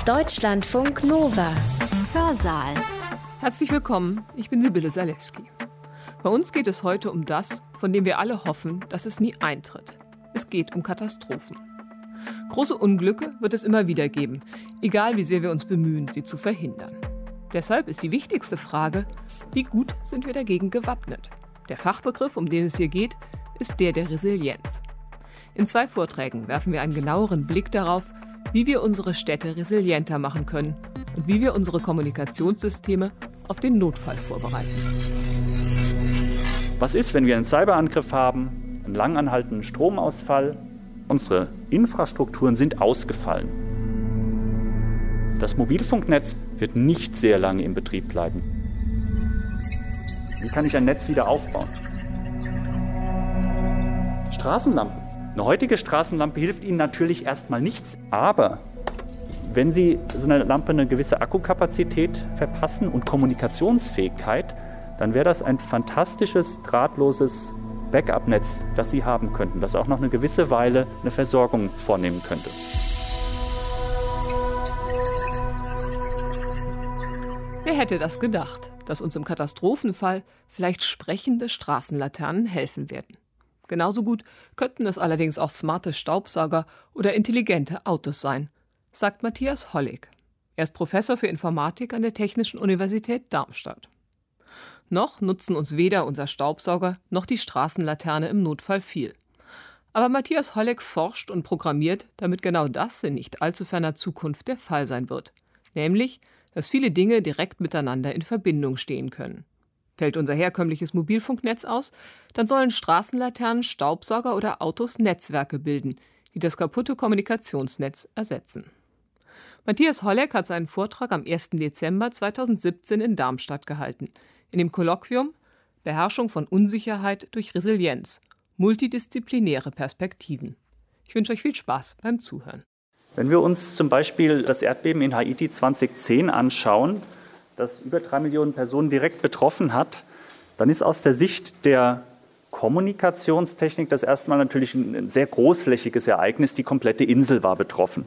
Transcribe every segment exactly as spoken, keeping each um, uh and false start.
Deutschlandfunk Nova. Hörsaal. Herzlich willkommen, ich bin Sibylle Salewski. Bei uns geht es heute um das, von dem wir alle hoffen, dass es nie eintritt. Es geht um Katastrophen. Große Unglücke wird es immer wieder geben, egal wie sehr wir uns bemühen, sie zu verhindern. Deshalb ist die wichtigste Frage, wie gut sind wir dagegen gewappnet? Der Fachbegriff, um den es hier geht, ist der der Resilienz. In zwei Vorträgen werfen wir einen genaueren Blick darauf, wie wir unsere Städte resilienter machen können und wie wir unsere Kommunikationssysteme auf den Notfall vorbereiten. Was ist, wenn wir einen Cyberangriff haben, einen lang anhaltenden Stromausfall? Unsere Infrastrukturen sind ausgefallen. Das Mobilfunknetz wird nicht sehr lange in Betrieb bleiben. Wie kann ich ein Netz wieder aufbauen? Straßenlampen. Eine heutige Straßenlampe hilft Ihnen natürlich erstmal nichts. Aber wenn Sie so eine Lampe eine gewisse Akkukapazität verpassen und Kommunikationsfähigkeit, dann wäre das ein fantastisches, drahtloses Backup-Netz, das Sie haben könnten, das auch noch eine gewisse Weile eine Versorgung vornehmen könnte. Wer hätte das gedacht, dass uns im Katastrophenfall vielleicht sprechende Straßenlaternen helfen werden? Genauso gut könnten es allerdings auch smarte Staubsauger oder intelligente Autos sein, sagt Matthias Hollig. Er ist Professor für Informatik an der Technischen Universität Darmstadt. Noch nutzen uns weder unser Staubsauger noch die Straßenlaterne im Notfall viel. Aber Matthias Hollig forscht und programmiert, damit genau das in nicht allzu ferner Zukunft der Fall sein wird. Nämlich, dass viele Dinge direkt miteinander in Verbindung stehen können. Fällt unser herkömmliches Mobilfunknetz aus, dann sollen Straßenlaternen, Staubsauger oder Autos Netzwerke bilden, die das kaputte Kommunikationsnetz ersetzen. Matthias Hollig hat seinen Vortrag am ersten Dezember zweitausendsiebzehn in Darmstadt gehalten. In dem Kolloquium Beherrschung von Unsicherheit durch Resilienz. Multidisziplinäre Perspektiven. Ich wünsche euch viel Spaß beim Zuhören. Wenn wir uns zum Beispiel das Erdbeben in Haiti zweitausendzehn anschauen, das über drei Millionen Personen direkt betroffen hat, dann ist aus der Sicht der Kommunikationstechnik das erste Mal natürlich ein sehr großflächiges Ereignis. Die komplette Insel war betroffen.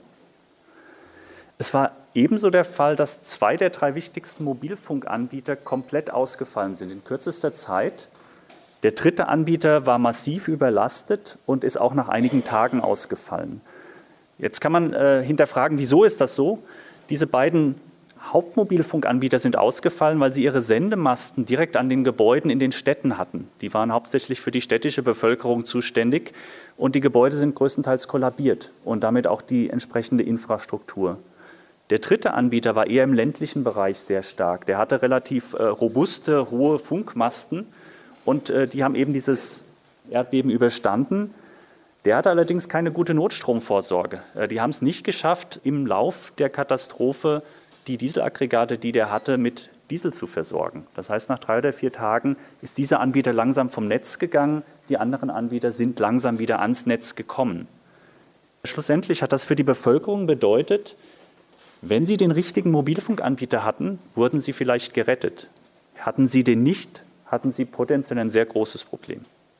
Es war ebenso der Fall, dass zwei der drei wichtigsten Mobilfunkanbieter komplett ausgefallen sind in kürzester Zeit. Der dritte Anbieter war massiv überlastet und ist auch nach einigen Tagen ausgefallen. Jetzt kann man äh, hinterfragen, wieso ist das so? Diese beiden Hauptmobilfunkanbieter sind ausgefallen, weil sie ihre Sendemasten direkt an den Gebäuden in den Städten hatten. Die waren hauptsächlich für die städtische Bevölkerung zuständig und die Gebäude sind größtenteils kollabiert und damit auch die entsprechende Infrastruktur. Der dritte Anbieter war eher im ländlichen Bereich sehr stark. Der hatte relativ äh, robuste, hohe Funkmasten und äh, die haben eben dieses Erdbeben überstanden. Der hatte allerdings keine gute Notstromvorsorge. Äh, die haben es nicht geschafft, im Lauf der Katastrophe die Dieselaggregate, die der hatte, mit Diesel zu versorgen. Das heißt, nach drei oder vier Tagen ist dieser Anbieter langsam vom Netz gegangen. Die anderen Anbieter sind langsam wieder ans Netz gekommen. Schlussendlich hat das für die Bevölkerung bedeutet, wenn sie den richtigen Mobilfunkanbieter hatten, wurden sie vielleicht gerettet. Hatten sie den nicht, hatten sie potenziell ein sehr großes Problem.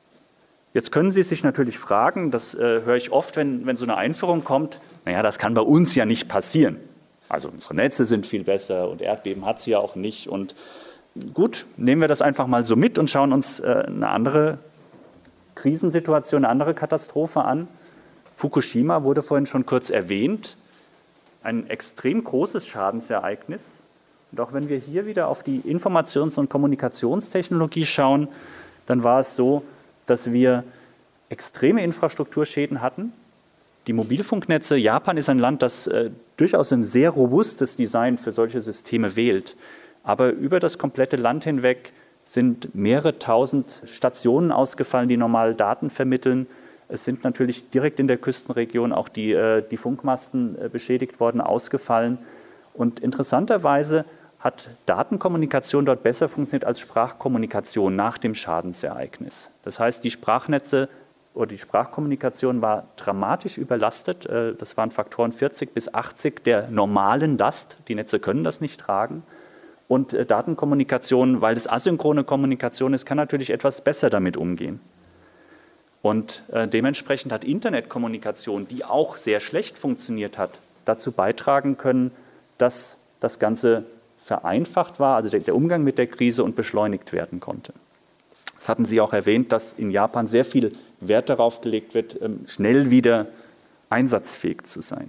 Jetzt können Sie sich natürlich fragen, das äh, höre ich oft, wenn, wenn so eine Einführung kommt, naja, das kann bei uns ja nicht passieren. Also unsere Netze sind viel besser und Erdbeben hat sie ja auch nicht. Und gut, nehmen wir das einfach mal so mit und schauen uns äh, eine andere Krisensituation, eine andere Katastrophe an. Fukushima wurde vorhin schon kurz erwähnt. Ein extrem großes Schadensereignis. Und auch wenn wir hier wieder auf die Informations- und Kommunikationstechnologie schauen, dann war es so, dass wir extreme Infrastrukturschäden hatten. Die Mobilfunknetze, Japan ist ein Land, das äh, durchaus ein sehr robustes Design für solche Systeme wählt. Aber über das komplette Land hinweg sind mehrere tausend Stationen ausgefallen, die normal Daten vermitteln. Es sind natürlich direkt in der Küstenregion auch die, äh, die Funkmasten äh, beschädigt worden, ausgefallen. Und interessanterweise hat Datenkommunikation dort besser funktioniert als Sprachkommunikation nach dem Schadensereignis. Das heißt, die Sprachnetze oder die Sprachkommunikation war dramatisch überlastet. Das waren Faktoren vierzig bis achtzig der normalen Last. Die Netze können das nicht tragen. Und Datenkommunikation, weil es asynchrone Kommunikation ist, kann natürlich etwas besser damit umgehen. Und dementsprechend hat Internetkommunikation, die auch sehr schlecht funktioniert hat, dazu beitragen können, dass das Ganze vereinfacht war, also der Umgang mit der Krise, und beschleunigt werden konnte. Das hatten Sie auch erwähnt, dass in Japan sehr viel Wert darauf gelegt wird, schnell wieder einsatzfähig zu sein.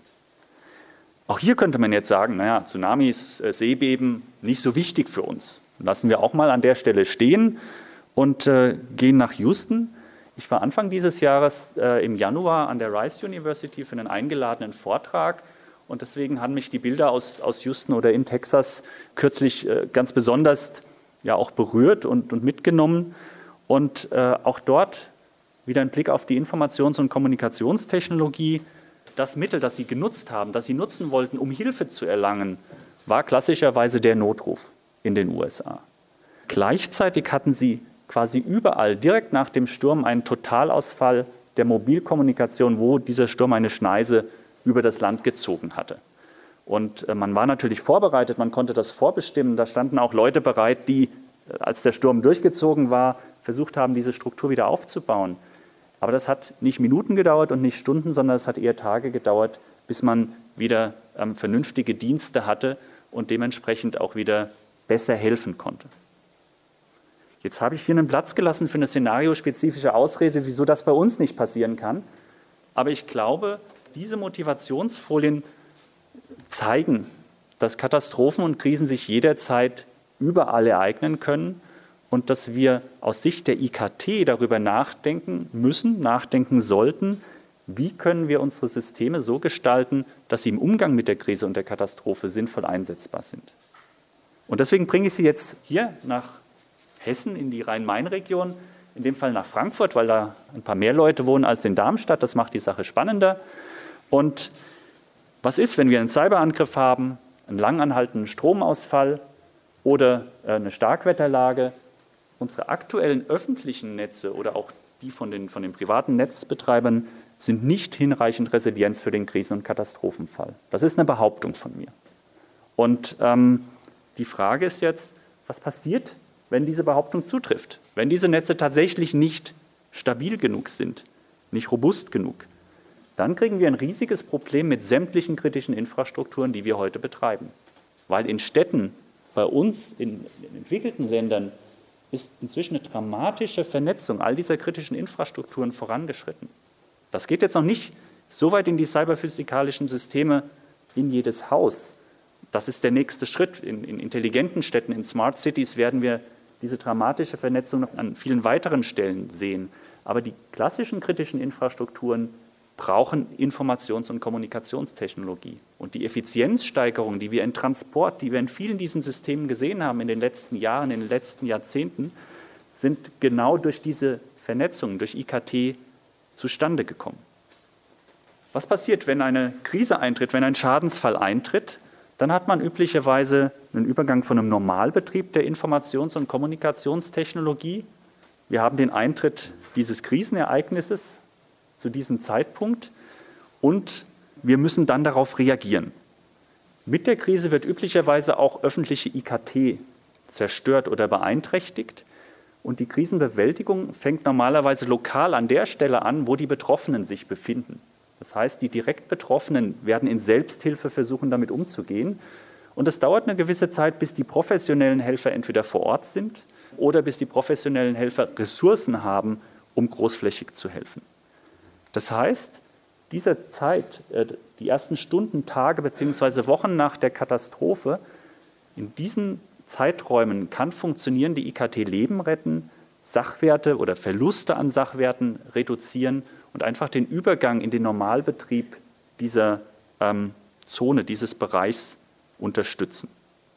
Auch hier könnte man jetzt sagen, naja, Tsunamis, Seebeben, nicht so wichtig für uns. Lassen wir auch mal an der Stelle stehen und äh, gehen nach Houston. Ich war Anfang dieses Jahres äh, im Januar an der Rice University für einen eingeladenen Vortrag. Und deswegen haben mich die Bilder aus, aus Houston oder in Texas kürzlich äh, ganz besonders ja, auch berührt und, und mitgenommen. Und äh, auch dort wieder ein Blick auf die Informations- und Kommunikationstechnologie. Das Mittel, das sie genutzt haben, das sie nutzen wollten, um Hilfe zu erlangen, war klassischerweise der Notruf in den U S A. Gleichzeitig hatten sie quasi überall direkt nach dem Sturm einen Totalausfall der Mobilkommunikation, wo dieser Sturm eine Schneise über das Land gezogen hatte. Und man war natürlich vorbereitet, man konnte das vorbestimmen. Da standen auch Leute bereit, die, als der Sturm durchgezogen war, versucht haben, diese Struktur wieder aufzubauen. Aber das hat nicht Minuten gedauert und nicht Stunden, sondern es hat eher Tage gedauert, bis man wieder ähm, vernünftige Dienste hatte und dementsprechend auch wieder besser helfen konnte. Jetzt habe ich hier einen Platz gelassen für eine szenariospezifische Ausrede, wieso das bei uns nicht passieren kann. Aber ich glaube, diese Motivationsfolien zeigen, dass Katastrophen und Krisen sich jederzeit überall ereignen können und dass wir aus Sicht der I K T darüber nachdenken müssen, nachdenken sollten, wie können wir unsere Systeme so gestalten, dass sie im Umgang mit der Krise und der Katastrophe sinnvoll einsetzbar sind. Und deswegen bringe ich Sie jetzt hier nach Hessen in die Rhein-Main-Region, in dem Fall nach Frankfurt, weil da ein paar mehr Leute wohnen als in Darmstadt. Das macht die Sache spannender. Und was ist, wenn wir einen Cyberangriff haben, einen langanhaltenden Stromausfall oder eine Starkwetterlage? Unsere aktuellen öffentlichen Netze oder auch die von den, von den privaten Netzbetreibern sind nicht hinreichend resilient für den Krisen- und Katastrophenfall. Das ist eine Behauptung von mir. Und ähm, die Frage ist jetzt, was passiert, wenn diese Behauptung zutrifft? Wenn diese Netze tatsächlich nicht stabil genug sind, nicht robust genug, dann kriegen wir ein riesiges Problem mit sämtlichen kritischen Infrastrukturen, die wir heute betreiben. Weil in Städten, bei uns, in, in entwickelten Ländern, ist inzwischen eine dramatische Vernetzung all dieser kritischen Infrastrukturen vorangeschritten. Das geht jetzt noch nicht so weit in die cyberphysikalischen Systeme in jedes Haus. Das ist der nächste Schritt. In, in intelligenten Städten, in Smart Cities werden wir diese dramatische Vernetzung noch an vielen weiteren Stellen sehen. Aber die klassischen kritischen Infrastrukturen brauchen Informations- und Kommunikationstechnologie. Und die Effizienzsteigerung, die wir in Transport, die wir in vielen diesen Systemen gesehen haben in den letzten Jahren, in den letzten Jahrzehnten, sind genau durch diese Vernetzung, durch I K T zustande gekommen. Was passiert, wenn eine Krise eintritt, wenn ein Schadensfall eintritt? Dann hat man üblicherweise einen Übergang von einem Normalbetrieb der Informations- und Kommunikationstechnologie. Wir haben den Eintritt dieses Krisenereignisses zu diesem Zeitpunkt und wir müssen dann darauf reagieren. Mit der Krise wird üblicherweise auch öffentliche I K T zerstört oder beeinträchtigt und die Krisenbewältigung fängt normalerweise lokal an der Stelle an, wo die Betroffenen sich befinden. Das heißt, die direkt Betroffenen werden in Selbsthilfe versuchen, damit umzugehen. Und es dauert eine gewisse Zeit, bis die professionellen Helfer entweder vor Ort sind oder bis die professionellen Helfer Ressourcen haben, um großflächig zu helfen. Das heißt, diese Zeit, die ersten Stunden, Tage bzw. Wochen nach der Katastrophe, in diesen Zeiträumen kann funktionieren, die I K T Leben retten, Sachwerte oder Verluste an Sachwerten reduzieren und einfach den Übergang in den Normalbetrieb dieser ähm, Zone, dieses Bereichs unterstützen.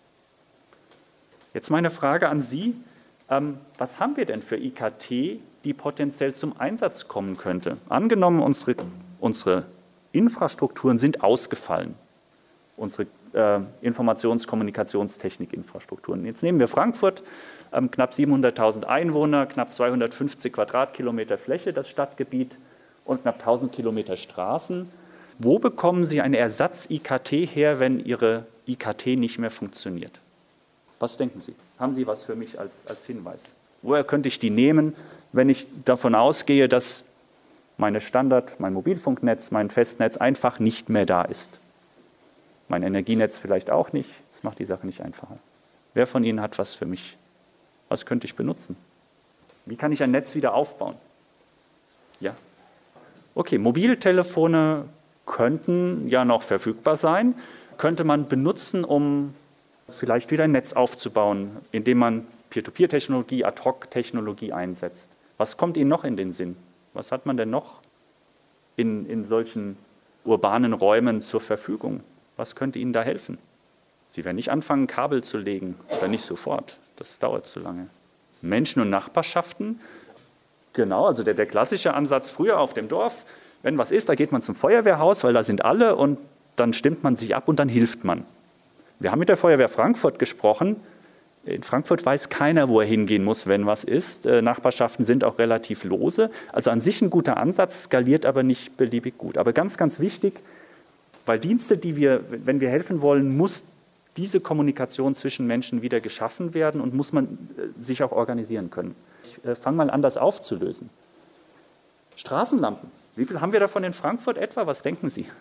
Jetzt meine Frage an Sie, ähm, was haben wir denn für I K T, die potenziell zum Einsatz kommen könnte? Angenommen, unsere, unsere Infrastrukturen sind ausgefallen, unsere äh, Informations-Kommunikationstechnik-Infrastrukturen. Jetzt nehmen wir Frankfurt, ähm, knapp siebenhunderttausend Einwohner, knapp zweihundertfünfzig Quadratkilometer Fläche, das Stadtgebiet, und knapp tausend Kilometer Straßen. Wo bekommen Sie eine Ersatz-I K T her, wenn Ihre I K T nicht mehr funktioniert? Was denken Sie? Haben Sie was für mich als, als Hinweis? Woher könnte ich die nehmen, wenn ich davon ausgehe, dass meine Standard-, mein Mobilfunknetz, mein Festnetz einfach nicht mehr da ist? Mein Energienetz vielleicht auch nicht. Das macht die Sache nicht einfacher. Wer von Ihnen hat was für mich? Was könnte ich benutzen? Wie kann ich ein Netz wieder aufbauen? Ja? Okay, Mobiltelefone könnten ja noch verfügbar sein. Könnte man benutzen, um vielleicht wieder ein Netz aufzubauen, indem man Peer-to-Peer-Technologie, Ad-Hoc-Technologie einsetzt. Was kommt Ihnen noch in den Sinn? Was hat man denn noch in, in solchen urbanen Räumen zur Verfügung? Was könnte Ihnen da helfen? Sie werden nicht anfangen, Kabel zu legen, oder nicht sofort. Das dauert zu lange. Menschen und Nachbarschaften, genau, also der, der klassische Ansatz früher auf dem Dorf, wenn was ist, da geht man zum Feuerwehrhaus, weil da sind alle und dann stimmt man sich ab und dann hilft man. Wir haben mit der Feuerwehr Frankfurt gesprochen. In Frankfurt weiß keiner, wo er hingehen muss, wenn was ist. Äh, Nachbarschaften sind auch relativ lose. Also an sich ein guter Ansatz, skaliert aber nicht beliebig gut. Aber ganz, ganz wichtig, weil Dienste, die wir, wenn wir helfen wollen, muss diese Kommunikation zwischen Menschen wieder geschaffen werden und muss man äh, sich auch organisieren können. Ich äh, fange mal an, das aufzulösen. Straßenlampen. Wie viel haben wir davon in Frankfurt etwa? Was denken Sie?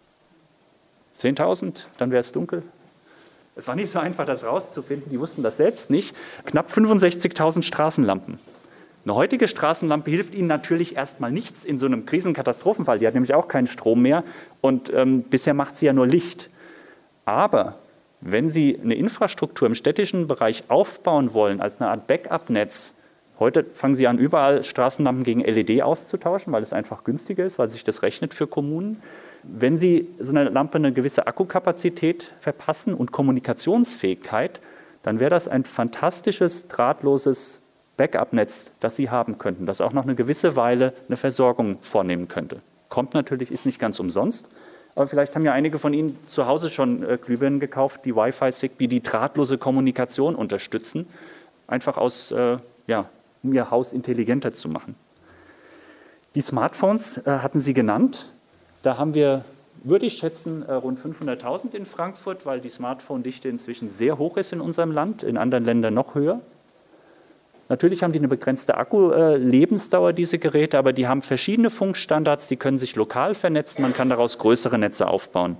zehntausend? Dann wäre es dunkel. Es war nicht so einfach, das rauszufinden. Die wussten das selbst nicht. Knapp fünfundsechzigtausend Straßenlampen. Eine heutige Straßenlampe hilft Ihnen natürlich erstmal nichts in so einem Krisenkatastrophenfall. Die hat nämlich auch keinen Strom mehr und ähm, bisher macht sie ja nur Licht. Aber wenn Sie eine Infrastruktur im städtischen Bereich aufbauen wollen, als eine Art Backup-Netz, heute fangen Sie an, überall Straßenlampen gegen L E D auszutauschen, weil es einfach günstiger ist, weil sich das rechnet für Kommunen. Wenn Sie so eine Lampe eine gewisse Akkukapazität verpassen und Kommunikationsfähigkeit, dann wäre das ein fantastisches, drahtloses Backup-Netz, das Sie haben könnten, das auch noch eine gewisse Weile eine Versorgung vornehmen könnte. Kommt natürlich, ist nicht ganz umsonst, aber vielleicht haben ja einige von Ihnen zu Hause schon äh, Glühbirnen gekauft, die Wi-Fi, Zigbee, die drahtlose Kommunikation unterstützen, einfach aus, äh, ja, um Ihr Haus intelligenter zu machen. Die Smartphones äh, hatten Sie genannt. Da haben wir, würde ich schätzen, rund fünfhunderttausend in Frankfurt, weil die Smartphone-Dichte inzwischen sehr hoch ist in unserem Land, in anderen Ländern noch höher. Natürlich haben die eine begrenzte Akkulebensdauer, diese Geräte, aber die haben verschiedene Funkstandards, die können sich lokal vernetzen, man kann daraus größere Netze aufbauen.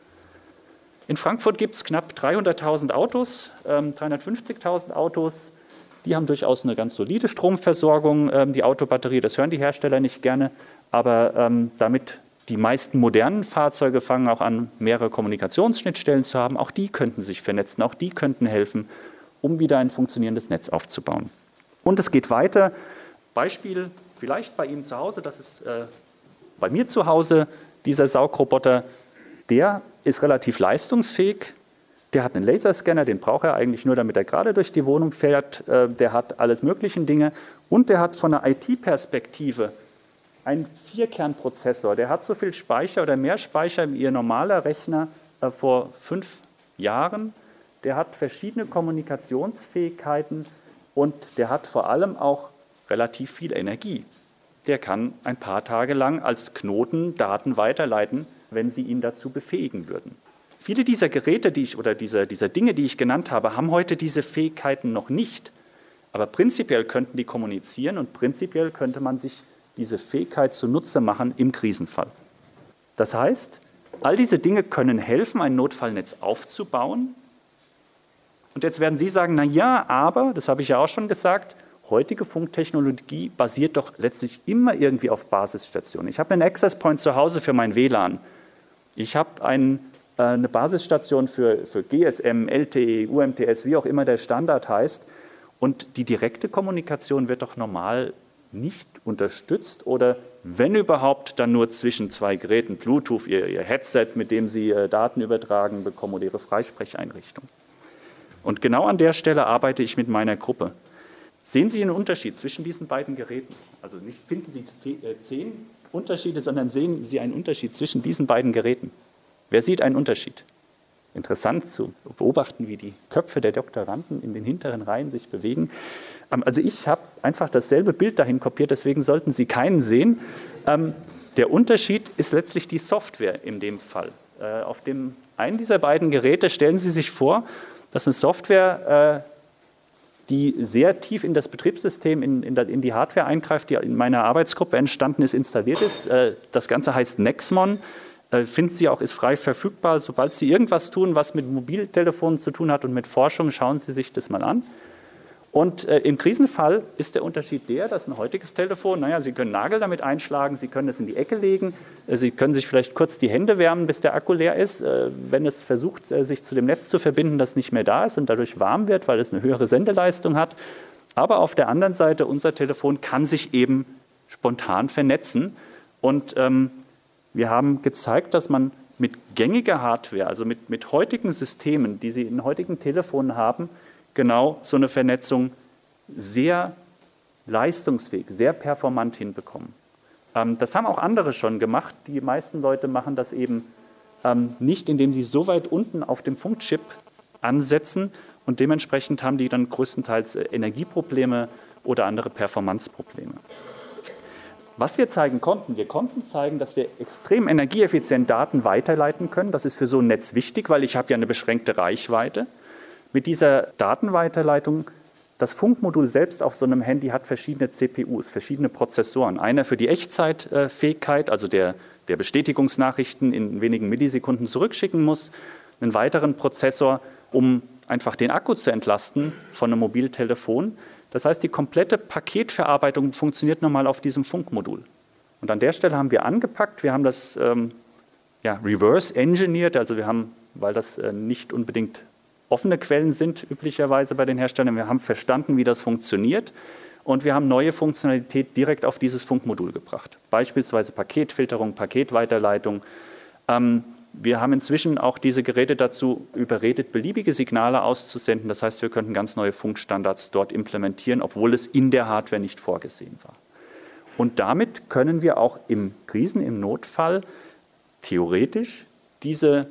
In Frankfurt gibt es knapp dreihunderttausend Autos, ähm, dreihundertfünfzigtausend Autos. Die haben durchaus eine ganz solide Stromversorgung, ähm, die Autobatterie, das hören die Hersteller nicht gerne, aber ähm, damit die meisten modernen Fahrzeuge fangen auch an, mehrere Kommunikationsschnittstellen zu haben. Auch die könnten sich vernetzen, auch die könnten helfen, um wieder ein funktionierendes Netz aufzubauen. Und es geht weiter. Beispiel vielleicht bei Ihnen zu Hause, das ist äh, bei mir zu Hause, dieser Saugroboter, der ist relativ leistungsfähig. Der hat einen Laserscanner, den braucht er eigentlich nur, damit er gerade durch die Wohnung fährt. Äh, der hat alles möglichen Dinge und der hat von einer I T-Perspektive ein Vierkernprozessor, der hat so viel Speicher oder mehr Speicher wie Ihr normaler Rechner äh, vor fünf Jahren. Der hat verschiedene Kommunikationsfähigkeiten und der hat vor allem auch relativ viel Energie. Der kann ein paar Tage lang als Knoten Daten weiterleiten, wenn Sie ihn dazu befähigen würden. Viele dieser Geräte, die ich, oder dieser, dieser Dinge, die ich genannt habe, haben heute diese Fähigkeiten noch nicht. Aber prinzipiell könnten die kommunizieren und prinzipiell könnte man sich diese Fähigkeit zunutze machen im Krisenfall. Das heißt, all diese Dinge können helfen, ein Notfallnetz aufzubauen. Und jetzt werden Sie sagen, na ja, aber, das habe ich ja auch schon gesagt, heutige Funktechnologie basiert doch letztlich immer irgendwie auf Basisstationen. Ich habe einen Access Point zu Hause für mein W L A N. Ich habe ein, äh, eine Basisstation für, für G S M, L T E, U M T S, wie auch immer der Standard heißt. Und die direkte Kommunikation wird doch normal nicht unterstützt oder wenn überhaupt, dann nur zwischen zwei Geräten, Bluetooth, ihr, ihr Headset, mit dem Sie äh, Daten übertragen bekommen oder Ihre Freisprecheinrichtung. Und genau an der Stelle arbeite ich mit meiner Gruppe. Sehen Sie einen Unterschied zwischen diesen beiden Geräten? Also nicht finden Sie zehn Unterschiede, sondern sehen Sie einen Unterschied zwischen diesen beiden Geräten. Wer sieht einen Unterschied? Interessant zu beobachten, wie die Köpfe der Doktoranden in den hinteren Reihen sich bewegen. Also ich habe einfach dasselbe Bild dahin kopiert, deswegen sollten Sie keinen sehen. Der Unterschied ist letztlich die Software in dem Fall. Auf dem einen dieser beiden Geräte stellen Sie sich vor, dass eine Software, die sehr tief in das Betriebssystem, in, in, in die Hardware eingreift, die in meiner Arbeitsgruppe entstanden ist, installiert ist. Das Ganze heißt Nexmon. Äh, finden Sie auch, ist frei verfügbar. Sobald Sie irgendwas tun, was mit Mobiltelefonen zu tun hat und mit Forschung, schauen Sie sich das mal an. Und äh, im Krisenfall ist der Unterschied der, dass ein heutiges Telefon, naja, Sie können Nagel damit einschlagen, Sie können es in die Ecke legen, äh, Sie können sich vielleicht kurz die Hände wärmen, bis der Akku leer ist. Äh, wenn es versucht, äh, sich zu dem Netz zu verbinden, das nicht mehr da ist und dadurch warm wird, weil es eine höhere Sendeleistung hat. Aber auf der anderen Seite, unser Telefon kann sich eben spontan vernetzen. Und ähm, wir haben gezeigt, dass man mit gängiger Hardware, also mit, mit heutigen Systemen, die Sie in heutigen Telefonen haben, genau so eine Vernetzung sehr leistungsfähig, sehr performant hinbekommen. Ähm, das haben auch andere schon gemacht. Die meisten Leute machen das eben ähm, nicht, indem sie so weit unten auf dem Funkchip ansetzen und dementsprechend haben die dann größtenteils äh, Energieprobleme oder andere Performanceprobleme. Was wir zeigen konnten, wir konnten zeigen, dass wir extrem energieeffizient Daten weiterleiten können. Das ist für so ein Netz wichtig, weil ich habe ja eine beschränkte Reichweite. Mit dieser Datenweiterleitung, das Funkmodul selbst auf so einem Handy hat verschiedene C P Us, verschiedene Prozessoren. Einer für die Echtzeitfähigkeit, also der, der Bestätigungsnachrichten in wenigen Millisekunden zurückschicken muss. Einen weiteren Prozessor, um einfach den Akku zu entlasten von einem Mobiltelefon. Das heißt, die komplette Paketverarbeitung funktioniert nochmal auf diesem Funkmodul. Und an der Stelle haben wir angepackt, wir haben das ähm, ja, reverse engineert, also wir haben, weil das äh, nicht unbedingt offene Quellen sind, üblicherweise bei den Herstellern, wir haben verstanden, wie das funktioniert und wir haben neue Funktionalität direkt auf dieses Funkmodul gebracht. Beispielsweise Paketfilterung, Paketweiterleitung. Ähm, Wir haben inzwischen auch diese Geräte dazu überredet, beliebige Signale auszusenden. Das heißt, wir könnten ganz neue Funkstandards dort implementieren, obwohl es in der Hardware nicht vorgesehen war. Und damit können wir auch im Krisen-, im Notfall theoretisch diese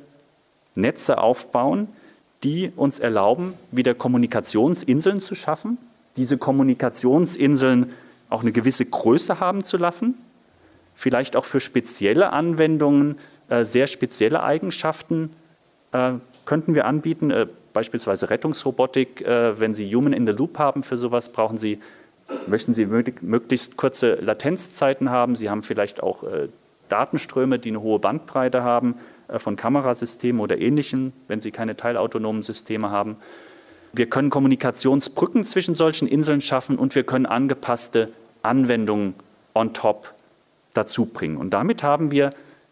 Netze aufbauen, die uns erlauben, wieder Kommunikationsinseln zu schaffen, diese Kommunikationsinseln auch eine gewisse Größe haben zu lassen, vielleicht auch für spezielle Anwendungen sehr spezielle Eigenschaften äh, könnten wir anbieten, äh, beispielsweise Rettungsrobotik. Äh, wenn Sie Human in the Loop haben für sowas, brauchen Sie, möchten Sie möglich, möglichst kurze Latenzzeiten haben. Sie haben vielleicht auch äh, Datenströme, die eine hohe Bandbreite haben, äh, von Kamerasystemen oder Ähnlichem, wenn Sie keine teilautonomen Systeme haben. Wir können Kommunikationsbrücken zwischen solchen Inseln schaffen und wir können angepasste Anwendungen on top dazu bringen. Und damit haben wir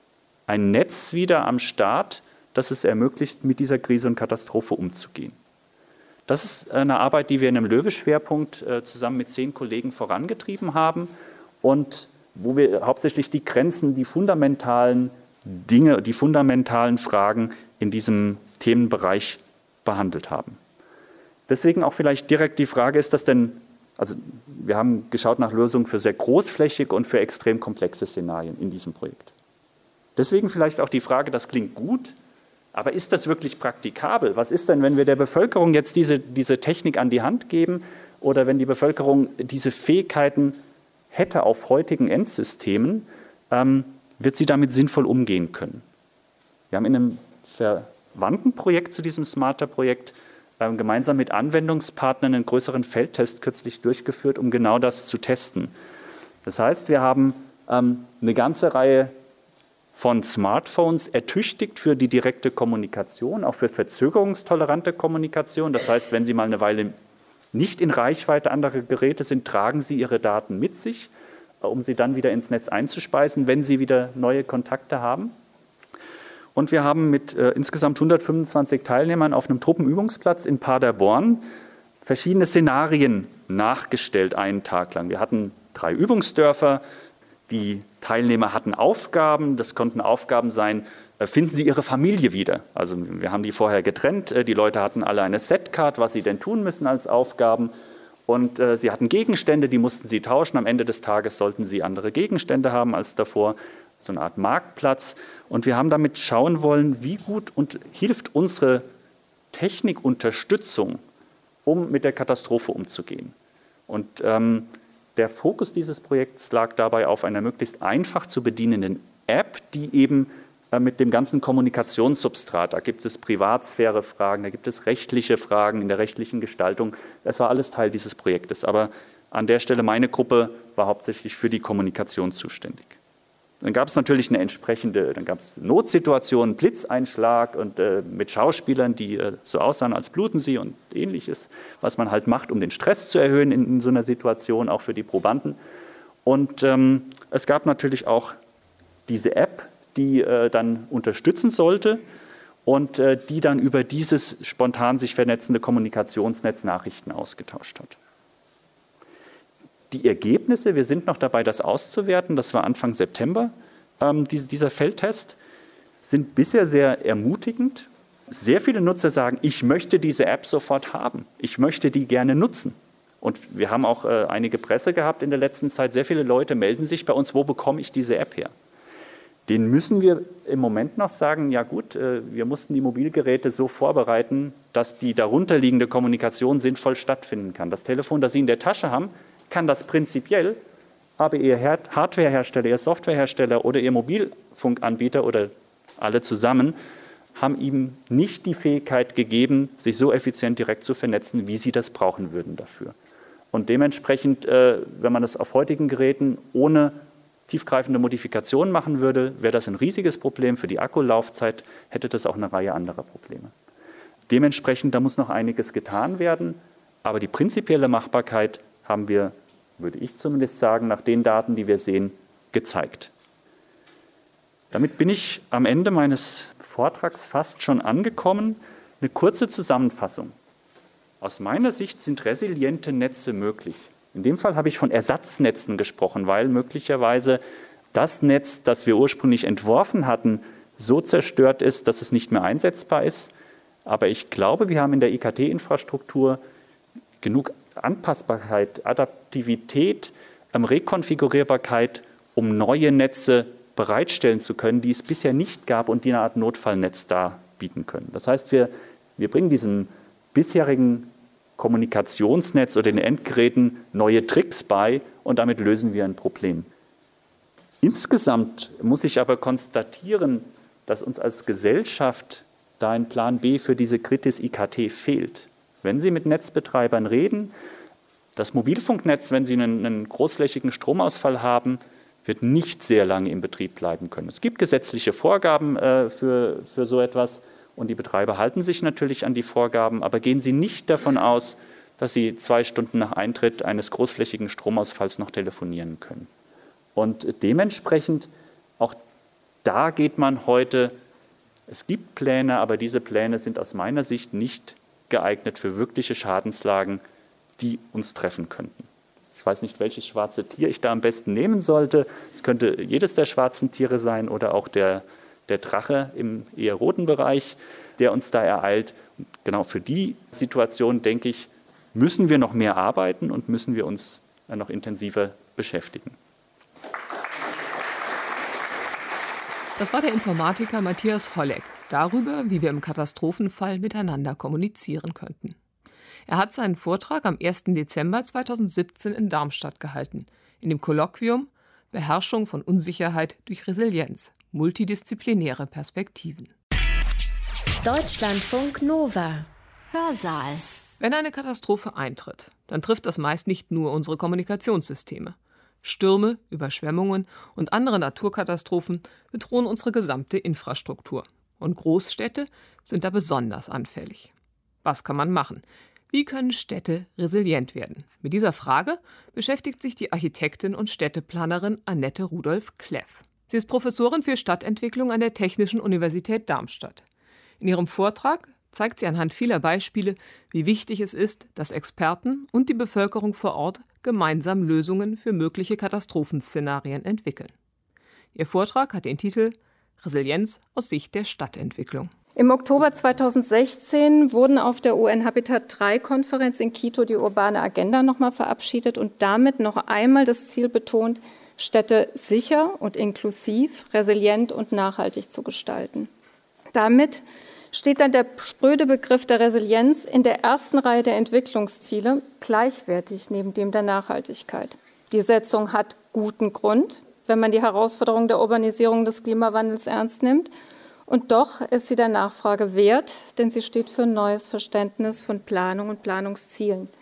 ein Netz wieder am Start, das es ermöglicht, mit dieser Krise und Katastrophe umzugehen. Das ist eine Arbeit, die wir in einem Löwe-Schwerpunkt äh, zusammen mit zehn Kollegen vorangetrieben haben und wo wir hauptsächlich die Grenzen, die fundamentalen Dinge, die fundamentalen Fragen in diesem Themenbereich behandelt haben. Deswegen auch vielleicht direkt die Frage, ist das denn, also wir haben geschaut nach Lösungen für sehr großflächige und für extrem komplexe Szenarien in diesem Projekt. Deswegen vielleicht auch die Frage, das klingt gut, aber ist das wirklich praktikabel? Was ist denn, wenn wir der Bevölkerung jetzt diese, diese Technik an die Hand geben oder wenn die Bevölkerung diese Fähigkeiten hätte auf heutigen Endsystemen, ähm, wird sie damit sinnvoll umgehen können? Wir haben in einem verwandten Projekt zu diesem Smarter-Projekt ähm, gemeinsam mit Anwendungspartnern einen größeren Feldtest kürzlich durchgeführt, um genau das zu testen. Das heißt, wir haben ähm, eine ganze Reihe von Smartphones ertüchtigt für die direkte Kommunikation, auch für verzögerungstolerante Kommunikation. Das heißt, wenn Sie mal eine Weile nicht in Reichweite anderer Geräte sind, tragen Sie Ihre Daten mit sich, um sie dann wieder ins Netz einzuspeisen, wenn Sie wieder neue Kontakte haben. Und wir haben mit äh, insgesamt hundertfünfundzwanzig Teilnehmern auf einem Truppenübungsplatz in Paderborn verschiedene Szenarien nachgestellt, einen Tag lang. Wir hatten drei Übungsdörfer. Die Teilnehmer hatten Aufgaben, das konnten Aufgaben sein, finden Sie Ihre Familie wieder. Also wir haben die vorher getrennt, die Leute hatten alle eine Setcard, was sie denn tun müssen als Aufgaben und äh, sie hatten Gegenstände, die mussten sie tauschen. Am Ende des Tages sollten sie andere Gegenstände haben als davor, so eine Art Marktplatz. Und wir haben damit schauen wollen, wie gut und hilft unsere Technikunterstützung, um mit der Katastrophe umzugehen. Und ähm, der Fokus dieses Projekts lag dabei auf einer möglichst einfach zu bedienenden App, die eben äh, mit dem ganzen Kommunikationssubstrat, da gibt es Privatsphärefragen, da gibt es rechtliche Fragen in der rechtlichen Gestaltung, das war alles Teil dieses Projektes. Aber an der Stelle, meine Gruppe war hauptsächlich für die Kommunikation zuständig. Dann gab es natürlich eine entsprechende, dann gab es Notsituationen, Blitzeinschlag und äh, mit Schauspielern, die äh, so aussahen, als bluten sie und ähnliches, was man halt macht, um den Stress zu erhöhen in, in so einer Situation, auch für die Probanden. Und ähm, es gab natürlich auch diese App, die äh, dann unterstützen sollte und äh, die dann über dieses spontan sich vernetzende Kommunikationsnetz Nachrichten ausgetauscht hat. Die Ergebnisse, wir sind noch dabei, das auszuwerten, das war Anfang September, ähm, die, dieser Feldtest, sind bisher sehr ermutigend. Sehr viele Nutzer sagen, ich möchte diese App sofort haben, ich möchte die gerne nutzen. Und wir haben auch äh, einige Presse gehabt in der letzten Zeit, sehr viele Leute melden sich bei uns, wo bekomme ich diese App her? Den müssen wir im Moment noch sagen, ja gut, äh, wir mussten die Mobilgeräte so vorbereiten, dass die darunterliegende Kommunikation sinnvoll stattfinden kann. Das Telefon, das Sie in der Tasche haben, kann das prinzipiell, aber Ihr Hardwarehersteller, Ihr Softwarehersteller oder Ihr Mobilfunkanbieter oder alle zusammen haben ihm nicht die Fähigkeit gegeben, sich so effizient direkt zu vernetzen, wie Sie das brauchen würden dafür. Und dementsprechend, äh, wenn man das auf heutigen Geräten ohne tiefgreifende Modifikationen machen würde, wäre das ein riesiges Problem. Für die Akkulaufzeit hätte das auch eine Reihe anderer Probleme. Dementsprechend, da muss noch einiges getan werden, aber die prinzipielle Machbarkeit haben wir, würde ich zumindest sagen, nach den Daten, die wir sehen, gezeigt. Damit bin ich am Ende meines Vortrags fast schon angekommen. Eine kurze Zusammenfassung. Aus meiner Sicht sind resiliente Netze möglich. In dem Fall habe ich von Ersatznetzen gesprochen, weil möglicherweise das Netz, das wir ursprünglich entworfen hatten, so zerstört ist, dass es nicht mehr einsetzbar ist. Aber ich glaube, wir haben in der I K T-Infrastruktur genug Anpassbarkeit, Adaptivität, ähm, Rekonfigurierbarkeit, um neue Netze bereitstellen zu können, die es bisher nicht gab und die eine Art Notfallnetz darbieten können. Das heißt, wir, wir bringen diesem bisherigen Kommunikationsnetz oder den Endgeräten neue Tricks bei und damit lösen wir ein Problem. Insgesamt muss ich aber konstatieren, dass uns als Gesellschaft da ein Plan B für diese Kritis I K T fehlt. Wenn Sie mit Netzbetreibern reden, das Mobilfunknetz, wenn Sie einen, einen großflächigen Stromausfall haben, wird nicht sehr lange in Betrieb bleiben können. Es gibt gesetzliche Vorgaben äh, für, für so etwas und die Betreiber halten sich natürlich an die Vorgaben, aber gehen Sie nicht davon aus, dass Sie zwei Stunden nach Eintritt eines großflächigen Stromausfalls noch telefonieren können. Und dementsprechend, auch da geht man heute, es gibt Pläne, aber diese Pläne sind aus meiner Sicht nicht geeignet für wirkliche Schadenslagen, die uns treffen könnten. Ich weiß nicht, welches schwarze Tier ich da am besten nehmen sollte. Es könnte jedes der schwarzen Tiere sein oder auch der, der Drache im eher roten Bereich, der uns da ereilt. Und genau für die Situation, denke ich, müssen wir noch mehr arbeiten und müssen wir uns noch intensiver beschäftigen. Das war der Informatiker Matthias Holleck darüber, wie wir im Katastrophenfall miteinander kommunizieren könnten. Er hat seinen Vortrag am ersten Dezember zweitausendsiebzehn in Darmstadt gehalten, in dem Kolloquium Beherrschung von Unsicherheit durch Resilienz, multidisziplinäre Perspektiven. Deutschlandfunk Nova. Hörsaal. Wenn eine Katastrophe eintritt, dann trifft das meist nicht nur unsere Kommunikationssysteme. Stürme, Überschwemmungen und andere Naturkatastrophen bedrohen unsere gesamte Infrastruktur. Und Großstädte sind da besonders anfällig. Was kann man machen? Wie können Städte resilient werden? Mit dieser Frage beschäftigt sich die Architektin und Städteplanerin Annette Rudolph-Kleff. Sie ist Professorin für Stadtentwicklung an der Technischen Universität Darmstadt. In ihrem Vortrag zeigt sie anhand vieler Beispiele, wie wichtig es ist, dass Experten und die Bevölkerung vor Ort gemeinsam Lösungen für mögliche Katastrophenszenarien entwickeln. Ihr Vortrag hat den Titel Resilienz aus Sicht der Stadtentwicklung. Im Oktober zweitausendsechzehn wurden auf der U N-Habitat drei Konferenz in Quito die urbane Agenda nochmal verabschiedet und damit noch einmal das Ziel betont, Städte sicher und inklusiv, resilient und nachhaltig zu gestalten. Damit steht dann der spröde Begriff der Resilienz in der ersten Reihe der Entwicklungsziele, gleichwertig neben dem der Nachhaltigkeit. Die Setzung hat guten Grund, wenn man die Herausforderung der Urbanisierung des Klimawandels ernst nimmt. Und doch ist sie der Nachfrage wert, denn sie steht für ein neues Verständnis von Planung und Planungszielen.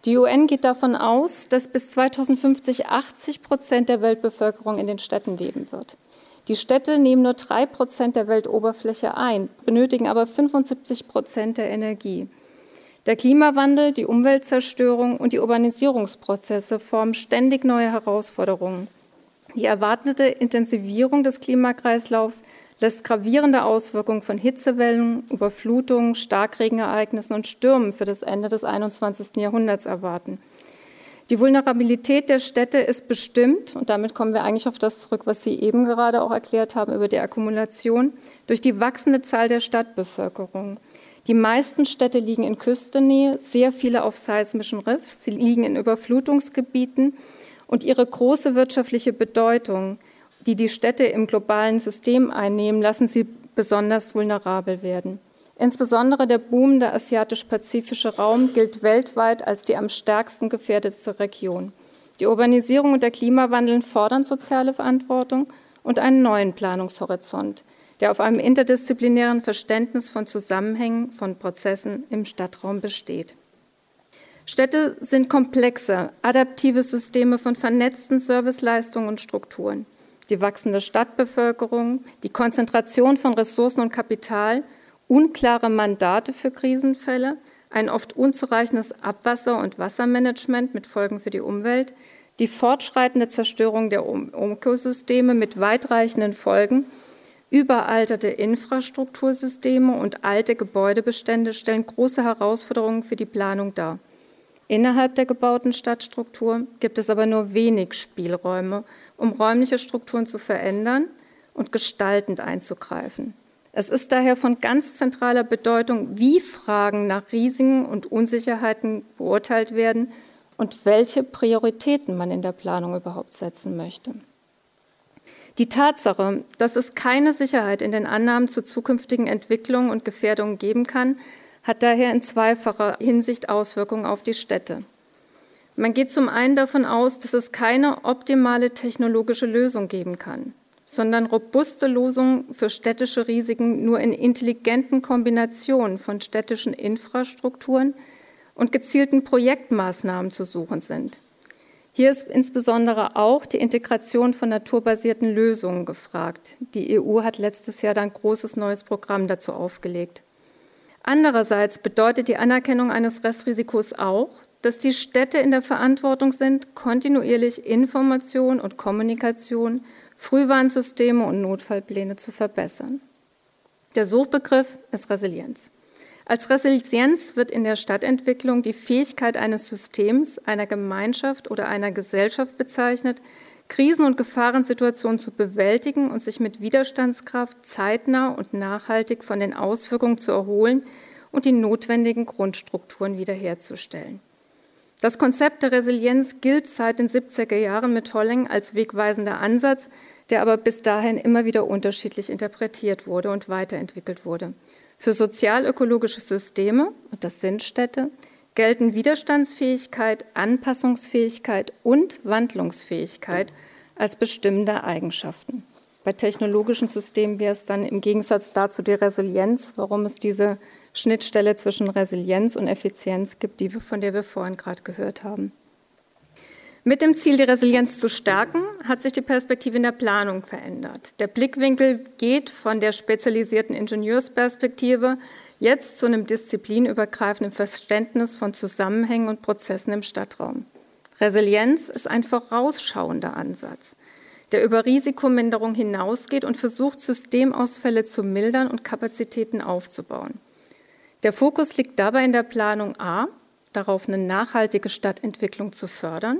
Die U N geht davon aus, dass bis zweitausendfünfzig achtzig Prozent der Weltbevölkerung in den Städten leben wird. Die Städte nehmen nur drei Prozent der Weltoberfläche ein, benötigen aber fünfundsiebzig Prozent der Energie. Der Klimawandel, die Umweltzerstörung und die Urbanisierungsprozesse formen ständig neue Herausforderungen. Die erwartete Intensivierung des Klimakreislaufs lässt gravierende Auswirkungen von Hitzewellen, Überflutungen, Starkregenereignissen und Stürmen für das Ende des einundzwanzigsten Jahrhunderts erwarten. Die Vulnerabilität der Städte ist bestimmt, und damit kommen wir eigentlich auf das zurück, was Sie eben gerade auch erklärt haben über die Akkumulation, durch die wachsende Zahl der Stadtbevölkerung. Die meisten Städte liegen in Küstennähe, sehr viele auf seismischen Riffs, sie liegen in Überflutungsgebieten und ihre große wirtschaftliche Bedeutung, die die Städte im globalen System einnehmen, lassen sie besonders vulnerabel werden. Insbesondere der boomende asiatisch-pazifische Raum gilt weltweit als die am stärksten gefährdetste Region. Die Urbanisierung und der Klimawandel fordern soziale Verantwortung und einen neuen Planungshorizont, der auf einem interdisziplinären Verständnis von Zusammenhängen, von Prozessen im Stadtraum besteht. Städte sind komplexe, adaptive Systeme von vernetzten Serviceleistungen und Strukturen. Die wachsende Stadtbevölkerung, die Konzentration von Ressourcen und Kapital, unklare Mandate für Krisenfälle, ein oft unzureichendes Abwasser- und Wassermanagement mit Folgen für die Umwelt, die fortschreitende Zerstörung der Ökosysteme mit weitreichenden Folgen, überalterte Infrastruktursysteme und alte Gebäudebestände stellen große Herausforderungen für die Planung dar. Innerhalb der gebauten Stadtstruktur gibt es aber nur wenig Spielräume, um räumliche Strukturen zu verändern und gestaltend einzugreifen. Es ist daher von ganz zentraler Bedeutung, wie Fragen nach Risiken und Unsicherheiten beurteilt werden und welche Prioritäten man in der Planung überhaupt setzen möchte. Die Tatsache, dass es keine Sicherheit in den Annahmen zu zukünftigen Entwicklungen und Gefährdungen geben kann, hat daher in zweifacher Hinsicht Auswirkungen auf die Städte. Man geht zum einen davon aus, dass es keine optimale technologische Lösung geben kann, sondern robuste Lösungen für städtische Risiken nur in intelligenten Kombinationen von städtischen Infrastrukturen und gezielten Projektmaßnahmen zu suchen sind. Hier ist insbesondere auch die Integration von naturbasierten Lösungen gefragt. Die E U hat letztes Jahr ein großes neues Programm dazu aufgelegt. Andererseits bedeutet die Anerkennung eines Restrisikos auch, dass die Städte in der Verantwortung sind, kontinuierlich Information und Kommunikation, Frühwarnsysteme und Notfallpläne zu verbessern. Der Suchbegriff ist Resilienz. Als Resilienz wird in der Stadtentwicklung die Fähigkeit eines Systems, einer Gemeinschaft oder einer Gesellschaft bezeichnet, Krisen- und Gefahrensituationen zu bewältigen und sich mit Widerstandskraft zeitnah und nachhaltig von den Auswirkungen zu erholen und die notwendigen Grundstrukturen wiederherzustellen. Das Konzept der Resilienz gilt seit den siebziger Jahren mit Holling als wegweisender Ansatz, der aber bis dahin immer wieder unterschiedlich interpretiert wurde und weiterentwickelt wurde. Für sozial-ökologische Systeme, und das sind Städte, gelten Widerstandsfähigkeit, Anpassungsfähigkeit und Wandlungsfähigkeit als bestimmende Eigenschaften. Bei technologischen Systemen wäre es dann im Gegensatz dazu die Resilienz, warum es diese Schnittstelle zwischen Resilienz und Effizienz gibt, die wir, von der wir vorhin gerade gehört haben. Mit dem Ziel, die Resilienz zu stärken, hat sich die Perspektive in der Planung verändert. Der Blickwinkel geht von der spezialisierten Ingenieursperspektive jetzt zu einem disziplinübergreifenden Verständnis von Zusammenhängen und Prozessen im Stadtraum. Resilienz ist ein vorausschauender Ansatz, der über Risikominderung hinausgeht und versucht, Systemausfälle zu mildern und Kapazitäten aufzubauen. Der Fokus liegt dabei in der Planung A, darauf eine nachhaltige Stadtentwicklung zu fördern,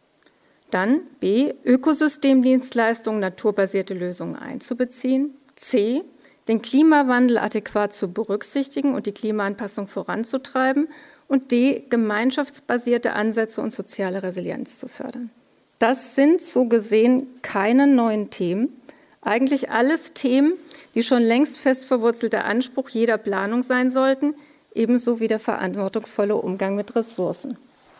dann B, Ökosystemdienstleistungen, naturbasierte Lösungen einzubeziehen, C, den Klimawandel adäquat zu berücksichtigen und die Klimaanpassung voranzutreiben und D, gemeinschaftsbasierte Ansätze und soziale Resilienz zu fördern. Das sind so gesehen keine neuen Themen, eigentlich alles Themen, die schon längst fest verwurzelter Anspruch jeder Planung sein sollten, ebenso wie der verantwortungsvolle Umgang mit Ressourcen.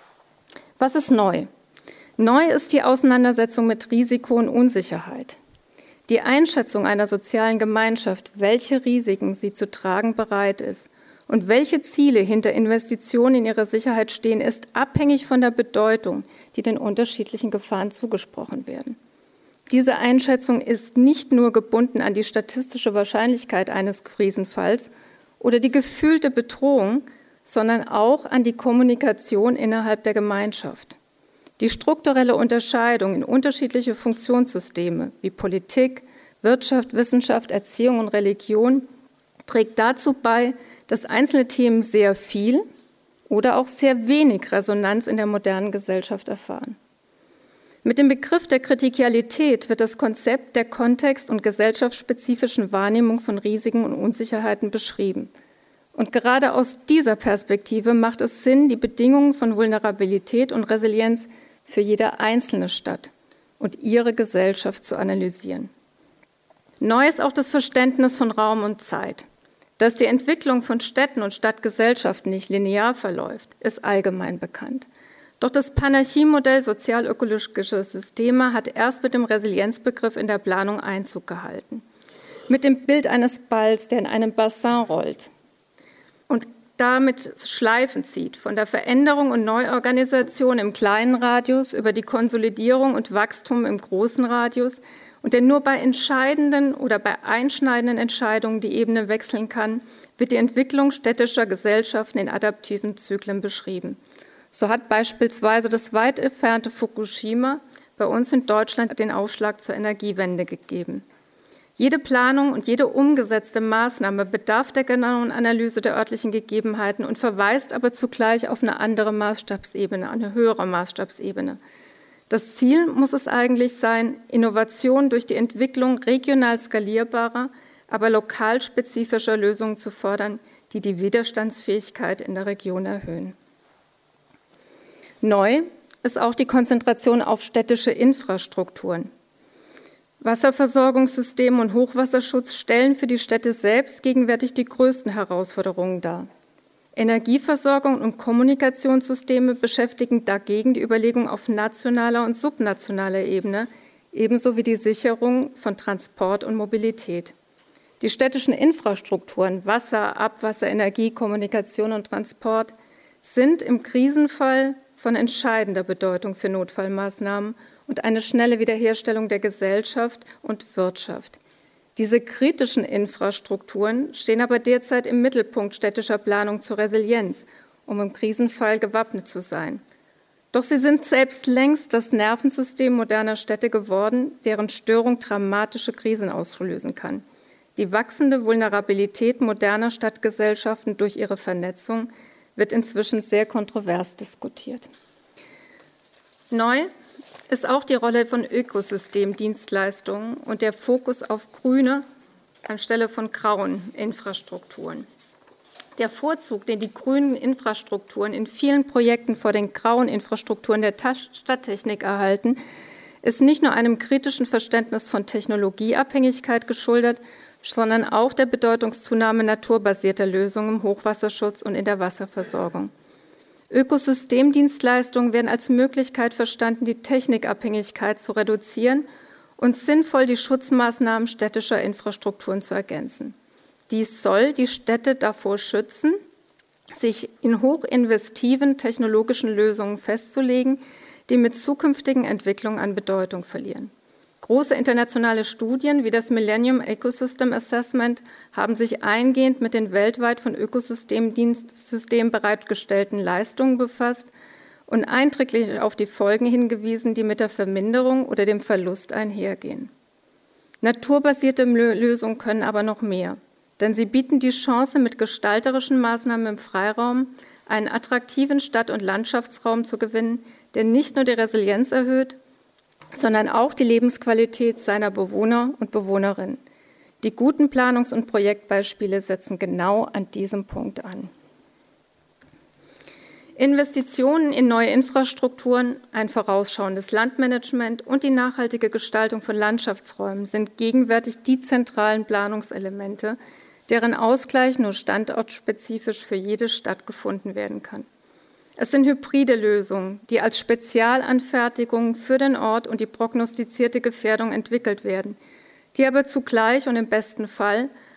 Was ist neu? Neu ist die Auseinandersetzung mit Risiko und Unsicherheit. Die Einschätzung einer sozialen Gemeinschaft, welche Risiken sie zu tragen bereit ist Und welche Ziele hinter Investitionen in ihre Sicherheit stehen, ist abhängig von der Bedeutung, die den unterschiedlichen Gefahren zugesprochen werden. Diese Einschätzung ist nicht nur gebunden an die statistische Wahrscheinlichkeit eines Krisenfalls oder die gefühlte Bedrohung, sondern auch an die Kommunikation innerhalb der Gemeinschaft. Die strukturelle Unterscheidung in unterschiedliche Funktionssysteme wie Politik, Wirtschaft, Wissenschaft, Erziehung und Religion trägt dazu bei, dass einzelne Themen sehr viel oder auch sehr wenig Resonanz in der modernen Gesellschaft erfahren. Mit dem Begriff der Kritikialität wird das Konzept der kontext- und gesellschaftsspezifischen Wahrnehmung von Risiken und Unsicherheiten beschrieben. Und gerade aus dieser Perspektive macht es Sinn, die Bedingungen von Vulnerabilität und Resilienz für jede einzelne Stadt und ihre Gesellschaft zu analysieren. Neu ist auch das Verständnis von Raum und Zeit. Dass die Entwicklung von Städten und Stadtgesellschaften nicht linear verläuft, ist allgemein bekannt. Doch das Panarchie-Modell sozialökologischer Systeme hat erst mit dem Resilienzbegriff in der Planung Einzug gehalten. Mit dem Bild eines Balls, der in einem Bassin rollt und damit Schleifen zieht, von der Veränderung und Neuorganisation im kleinen Radius über die Konsolidierung und Wachstum im großen Radius und der nur bei entscheidenden oder bei einschneidenden Entscheidungen die Ebene wechseln kann, wird die Entwicklung städtischer Gesellschaften in adaptiven Zyklen beschrieben. So hat beispielsweise das weit entfernte Fukushima bei uns in Deutschland den Aufschlag zur Energiewende gegeben. Jede Planung und jede umgesetzte Maßnahme bedarf der genauen Analyse der örtlichen Gegebenheiten und verweist aber zugleich auf eine andere Maßstabsebene, eine höhere Maßstabsebene. Das Ziel muss es eigentlich sein, Innovation durch die Entwicklung regional skalierbarer, aber lokal spezifischer Lösungen zu fördern, die die Widerstandsfähigkeit in der Region erhöhen. Neu ist auch die Konzentration auf städtische Infrastrukturen. Wasserversorgungssysteme und Hochwasserschutz stellen für die Städte selbst gegenwärtig die größten Herausforderungen dar. Energieversorgung und Kommunikationssysteme beschäftigen dagegen die Überlegung auf nationaler und subnationaler Ebene, ebenso wie die Sicherung von Transport und Mobilität. Die städtischen Infrastrukturen, Wasser, Abwasser, Energie, Kommunikation und Transport sind im Krisenfall von entscheidender Bedeutung für Notfallmaßnahmen und eine schnelle Wiederherstellung der Gesellschaft und Wirtschaft. Diese kritischen Infrastrukturen stehen aber derzeit im Mittelpunkt städtischer Planung zur Resilienz, um im Krisenfall gewappnet zu sein. Doch sie sind selbst längst das Nervensystem moderner Städte geworden, deren Störung dramatische Krisen auslösen kann. Die wachsende Vulnerabilität moderner Stadtgesellschaften durch ihre Vernetzung wird inzwischen sehr kontrovers diskutiert. Neu ist auch die Rolle von Ökosystemdienstleistungen und der Fokus auf grüne anstelle von grauen Infrastrukturen. Der Vorzug, den die grünen Infrastrukturen in vielen Projekten vor den grauen Infrastrukturen der Stadttechnik erhalten, ist nicht nur einem kritischen Verständnis von Technologieabhängigkeit geschuldet, sondern auch der Bedeutungszunahme naturbasierter Lösungen im Hochwasserschutz und in der Wasserversorgung. Ökosystemdienstleistungen werden als Möglichkeit verstanden, die Technikabhängigkeit zu reduzieren und sinnvoll die Schutzmaßnahmen städtischer Infrastrukturen zu ergänzen. Dies soll die Städte davor schützen, sich in hochinvestiven technologischen Lösungen festzulegen, die mit zukünftigen Entwicklungen an Bedeutung verlieren. Große internationale Studien wie das Millennium Ecosystem Assessment haben sich eingehend mit den weltweit von Ökosystemdienstsystemen bereitgestellten Leistungen befasst und eindrücklich auf die Folgen hingewiesen, die mit der Verminderung oder dem Verlust einhergehen. Naturbasierte Lösungen können aber noch mehr, denn sie bieten die Chance, mit gestalterischen Maßnahmen im Freiraum einen attraktiven Stadt- und Landschaftsraum zu gewinnen, der nicht nur die Resilienz erhöht, sondern auch die Lebensqualität seiner Bewohner und Bewohnerinnen. Die guten Planungs- und Projektbeispiele setzen genau an diesem Punkt an. Investitionen in neue Infrastrukturen, ein vorausschauendes Landmanagement und die nachhaltige Gestaltung von Landschaftsräumen sind gegenwärtig die zentralen Planungselemente, deren Ausgleich nur standortspezifisch für jede Stadt gefunden werden kann. Es sind hybride Lösungen, die als Spezialanfertigungen für den Ort und die prognostizierte Gefährdung entwickelt werden, die aber zugleich und im besten Fall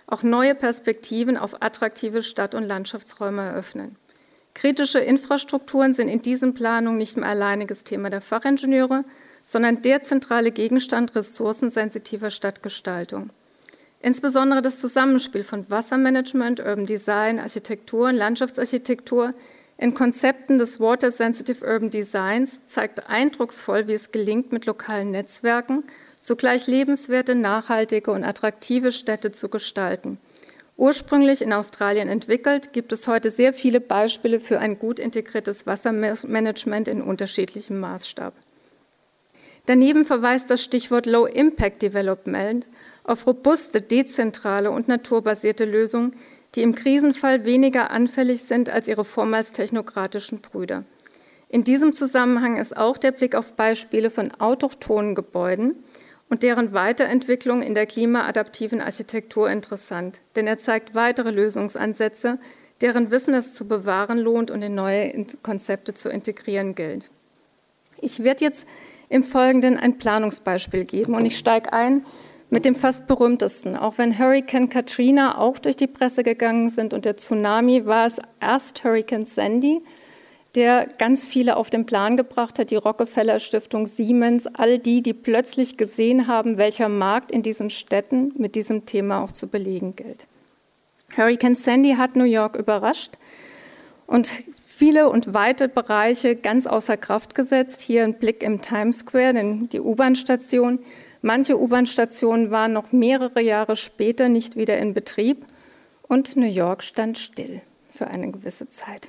auch neue Perspektiven auf attraktive Stadt- und Landschaftsräume eröffnen. Kritische Infrastrukturen sind in diesen Planungen nicht mehr alleiniges Thema der Fachingenieure, sondern der zentrale Gegenstand ressourcensensitiver Stadtgestaltung. Insbesondere das Zusammenspiel von Wassermanagement, Urban Design, Architektur und Landschaftsarchitektur in Konzepten des Water Sensitive Urban Designs zeigt eindrucksvoll, wie es gelingt, mit lokalen Netzwerken zugleich lebenswerte, nachhaltige und attraktive Städte zu gestalten. Ursprünglich in Australien entwickelt, gibt es heute sehr viele Beispiele für ein gut integriertes Wassermanagement in unterschiedlichem Maßstab. Daneben verweist das Stichwort Low Impact Development auf robuste, dezentrale und naturbasierte Lösungen, die im Krisenfall weniger anfällig sind als ihre vormals technokratischen Brüder. In diesem Zusammenhang ist auch der Blick auf Beispiele von autochthonen Gebäuden und deren Weiterentwicklung in der klimaadaptiven Architektur interessant, denn er zeigt weitere Lösungsansätze, deren Wissen es zu bewahren lohnt und in neue Konzepte zu integrieren gilt. Ich werde jetzt im Folgenden ein Planungsbeispiel geben und ich steige ein mit dem fast berühmtesten. Auch wenn Hurricane Katrina auch durch die Presse gegangen sind und der Tsunami, war es erst Hurricane Sandy, der ganz viele auf den Plan gebracht hat, die Rockefeller Stiftung, Siemens, all die, die plötzlich gesehen haben, welcher Markt in diesen Städten mit diesem Thema auch zu belegen gilt. Hurricane Sandy hat New York überrascht und viele und weite Bereiche ganz außer Kraft gesetzt. Hier ein Blick im Times Square, denn die U-Bahn-Station. Manche U-Bahn-Stationen waren noch mehrere Jahre später nicht wieder in Betrieb und New York stand still für eine gewisse Zeit.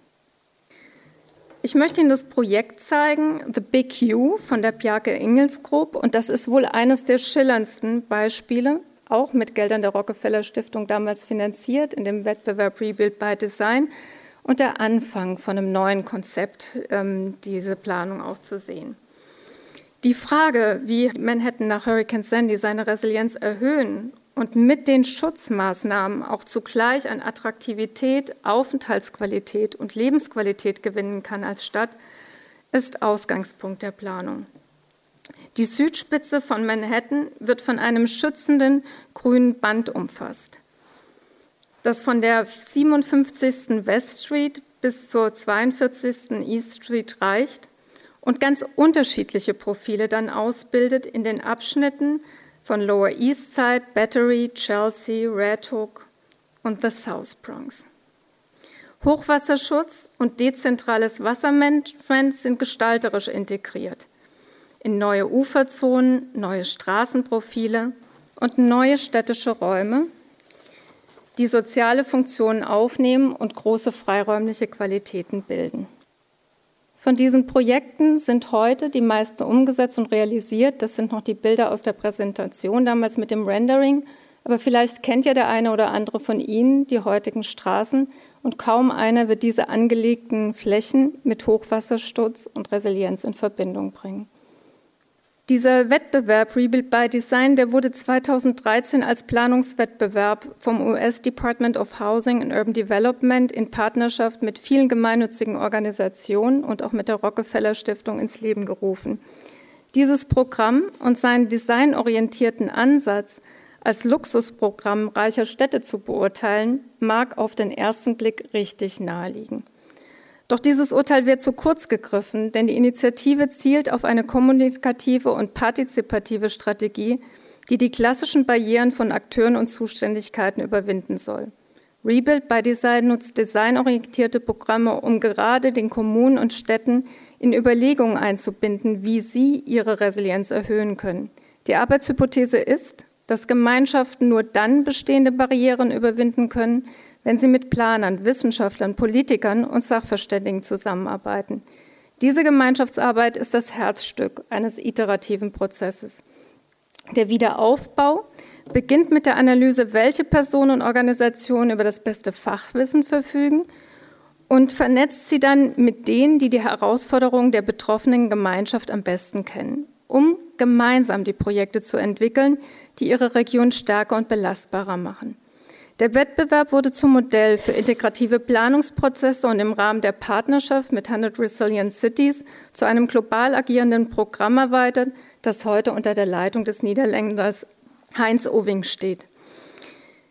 Ich möchte Ihnen das Projekt zeigen, The Big U von der Bjarke Ingels Group, und das ist wohl eines der schillerndsten Beispiele, auch mit Geldern der Rockefeller Stiftung damals finanziert, in dem Wettbewerb Rebuild by Design und der Anfang von einem neuen Konzept, ähm, diese Planung auch zu sehen. Die Frage, wie Manhattan nach Hurricane Sandy seine Resilienz erhöhen und mit den Schutzmaßnahmen auch zugleich an Attraktivität, Aufenthaltsqualität und Lebensqualität gewinnen kann als Stadt, ist Ausgangspunkt der Planung. Die Südspitze von Manhattan wird von einem schützenden grünen Band umfasst, das von der siebenundfünfzigsten West Street bis zur zweiundvierzigsten East Street reicht und ganz unterschiedliche Profile dann ausbildet in den Abschnitten von Lower East Side, Battery, Chelsea, Red Hook und the South Bronx. Hochwasserschutz und dezentrales Wassermanagement sind gestalterisch integriert in neue Uferzonen, neue Straßenprofile und neue städtische Räume, die soziale Funktionen aufnehmen und große freiräumliche Qualitäten bilden. Von diesen Projekten sind heute die meisten umgesetzt und realisiert. Das sind noch die Bilder aus der Präsentation, damals mit dem Rendering. Aber vielleicht kennt ja der eine oder andere von Ihnen die heutigen Straßen und kaum einer wird diese angelegten Flächen mit Hochwasserschutz und Resilienz in Verbindung bringen. Dieser Wettbewerb Rebuild by Design, der wurde zweitausenddreizehn als Planungswettbewerb vom U S Department of Housing and Urban Development in Partnerschaft mit vielen gemeinnützigen Organisationen und auch mit der Rockefeller Stiftung ins Leben gerufen. Dieses Programm und seinen designorientierten Ansatz als Luxusprogramm reicher Städte zu beurteilen, mag auf den ersten Blick richtig naheliegen. Doch dieses Urteil wird zu kurz gegriffen, denn die Initiative zielt auf eine kommunikative und partizipative Strategie, die die klassischen Barrieren von Akteuren und Zuständigkeiten überwinden soll. Rebuild by Design nutzt designorientierte Programme, um gerade den Kommunen und Städten in Überlegungen einzubinden, wie sie ihre Resilienz erhöhen können. Die Arbeitshypothese ist, dass Gemeinschaften nur dann bestehende Barrieren überwinden können, wenn sie mit Planern, Wissenschaftlern, Politikern und Sachverständigen zusammenarbeiten. Diese Gemeinschaftsarbeit ist das Herzstück eines iterativen Prozesses. Der Wiederaufbau beginnt mit der Analyse, welche Personen und Organisationen über das beste Fachwissen verfügen und vernetzt sie dann mit denen, die die Herausforderungen der betroffenen Gemeinschaft am besten kennen, um gemeinsam die Projekte zu entwickeln, die ihre Region stärker und belastbarer machen. Der Wettbewerb wurde zum Modell für integrative Planungsprozesse und im Rahmen der Partnerschaft mit hundert Resilient Cities zu einem global agierenden Programm erweitert, das heute unter der Leitung des Niederländers Heinz Oving steht.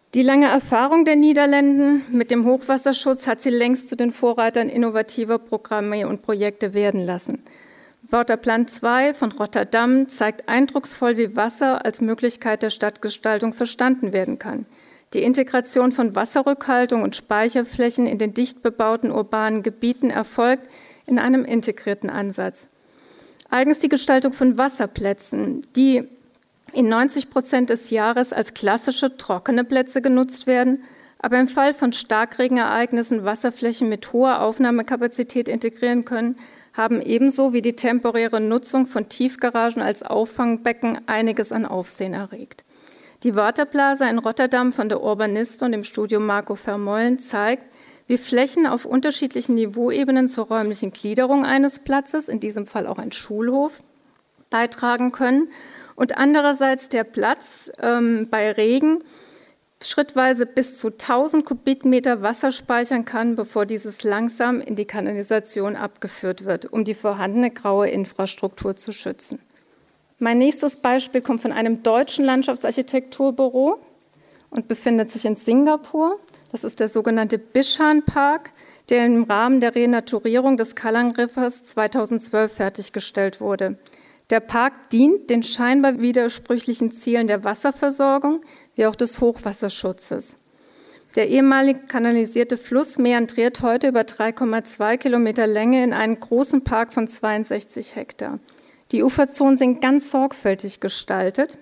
Die lange Erfahrung der Niederlande mit dem Hochwasserschutz hat sie längst zu den Vorreitern innovativer Programme und Projekte werden lassen. Waterplan zwei von Rotterdam zeigt eindrucksvoll, wie Wasser als Möglichkeit der Stadtgestaltung verstanden werden kann. Die Integration von Wasserrückhaltung und Speicherflächen in den dicht bebauten urbanen Gebieten erfolgt in einem integrierten Ansatz. Eigens die Gestaltung von Wasserplätzen, die in neunzig Prozent des Jahres als klassische trockene Plätze genutzt werden, aber im Fall von Starkregenereignissen Wasserflächen mit hoher Aufnahmekapazität integrieren können, haben ebenso wie die temporäre Nutzung von Tiefgaragen als Auffangbecken einiges an Aufsehen erregt. Die Waterplaza in Rotterdam von der Urbanist und dem Studio Marco Vermeulen zeigt, wie Flächen auf unterschiedlichen Niveauebenen zur räumlichen Gliederung eines Platzes, in diesem Fall auch ein Schulhof, beitragen können und andererseits der Platz ähm, bei Regen schrittweise bis zu tausend Kubikmeter Wasser speichern kann, bevor dieses langsam in die Kanalisation abgeführt wird, um die vorhandene graue Infrastruktur zu schützen. Mein nächstes Beispiel kommt von einem deutschen Landschaftsarchitekturbüro und befindet sich in Singapur. Das ist der sogenannte Bishan Park, der im Rahmen der Renaturierung des Kallang Rivers zweitausendzwölf fertiggestellt wurde. Der Park dient den scheinbar widersprüchlichen Zielen der Wasserversorgung wie auch des Hochwasserschutzes. Der ehemalig kanalisierte Fluss meandriert heute über drei Komma zwei Kilometer Länge in einen großen Park von zweiundsechzig Hektar. Die Uferzonen sind ganz sorgfältig gestaltet,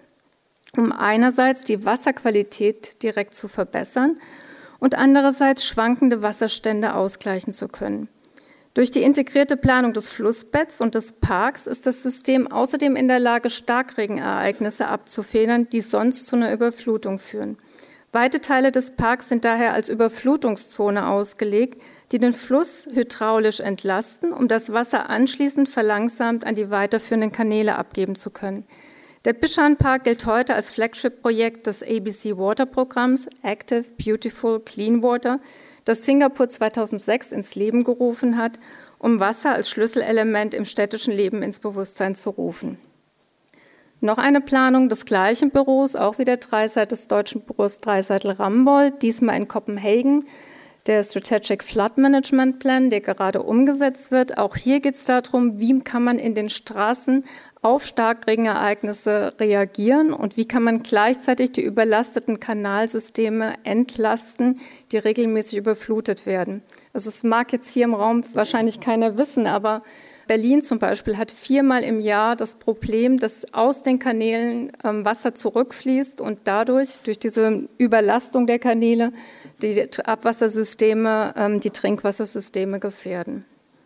um einerseits die Wasserqualität direkt zu verbessern und andererseits schwankende Wasserstände ausgleichen zu können. Durch die integrierte Planung des Flussbetts und des Parks ist das System außerdem in der Lage, Starkregenereignisse abzufedern, die sonst zu einer Überflutung führen. Weite Teile des Parks sind daher als Überflutungszone ausgelegt, die den Fluss hydraulisch entlasten, um das Wasser anschließend verlangsamt an die weiterführenden Kanäle abgeben zu können. Der Bishan Park gilt heute als Flagship-Projekt des A B C Water-Programms Active, Beautiful, Clean Water, das Singapur zweitausendsechs ins Leben gerufen hat, um Wasser als Schlüsselelement im städtischen Leben ins Bewusstsein zu rufen. Noch eine Planung des gleichen Büros, auch wieder Dreiseit des deutschen Büros Dreiseitel-Ramboll, diesmal in Kopenhagen, der Strategic Flood Management Plan, der gerade umgesetzt wird. Auch hier geht es darum, wie kann man in den Straßen auf Starkregenereignisse reagieren und wie kann man gleichzeitig die überlasteten Kanalsysteme entlasten, die regelmäßig überflutet werden. Also es mag jetzt hier im Raum wahrscheinlich keiner wissen, aber Berlin zum Beispiel hat viermal im Jahr das Problem, dass aus den Kanälen ähm, Wasser zurückfließt und dadurch, durch diese Überlastung der Kanäle, die Abwassersysteme, ähm, die Trinkwassersysteme gefährden.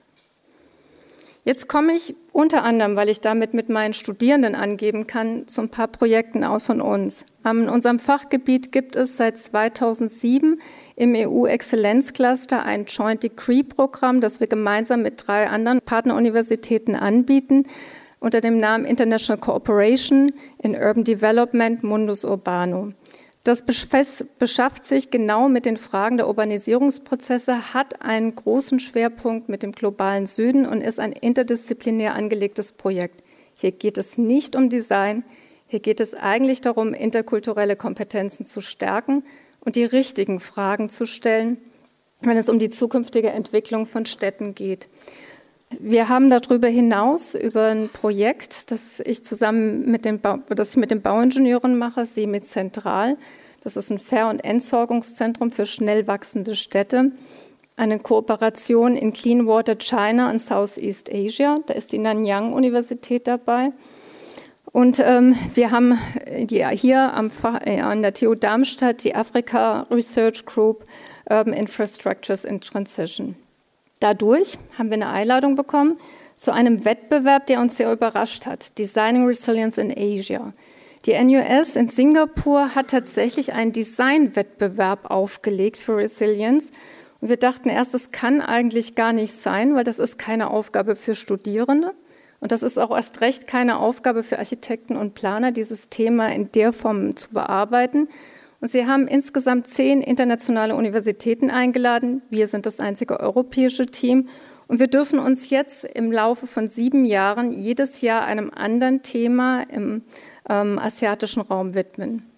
Jetzt komme ich unter anderem, weil ich damit mit meinen Studierenden angeben kann, zu ein paar Projekten aus von uns. In unserem Fachgebiet gibt es seit zweitausendsieben im E U-Exzellenzcluster ein Joint Degree-Programm, das wir gemeinsam mit drei anderen Partneruniversitäten anbieten, unter dem Namen International Cooperation in Urban Development Mundus Urbano. Das beschäftigt sich genau mit den Fragen der Urbanisierungsprozesse, hat einen großen Schwerpunkt mit dem globalen Süden und ist ein interdisziplinär angelegtes Projekt. Hier geht es nicht um Design, hier geht es eigentlich darum, interkulturelle Kompetenzen zu stärken und die richtigen Fragen zu stellen, wenn es um die zukünftige Entwicklung von Städten geht. Wir haben darüber hinaus über ein Projekt, das ich zusammen mit den, ba- das ich mit den Bauingenieuren mache, Semi Zentral. Das ist ein Ver- und Entsorgungszentrum für schnell wachsende Städte. Eine Kooperation in Clean Water China und Southeast Asia. Da ist die Nanyang-Universität dabei. Und ähm, wir haben die, hier am Fach, äh, an der T U Darmstadt die Africa Research Group Urban Infrastructures in Transition. Dadurch haben wir eine Einladung bekommen zu einem Wettbewerb, der uns sehr überrascht hat, Designing Resilience in Asia. Die N U S in Singapur hat tatsächlich einen Designwettbewerb aufgelegt für Resilience. Und wir dachten erst, das kann eigentlich gar nicht sein, weil das ist keine Aufgabe für Studierende. Und das ist auch erst recht keine Aufgabe für Architekten und Planer, dieses Thema in der Form zu bearbeiten. Und sie haben insgesamt zehn internationale Universitäten eingeladen. Wir sind das einzige europäische Team. Und wir dürfen uns jetzt im Laufe von sieben Jahren jedes Jahr einem anderen Thema im ähm, asiatischen Raum widmen.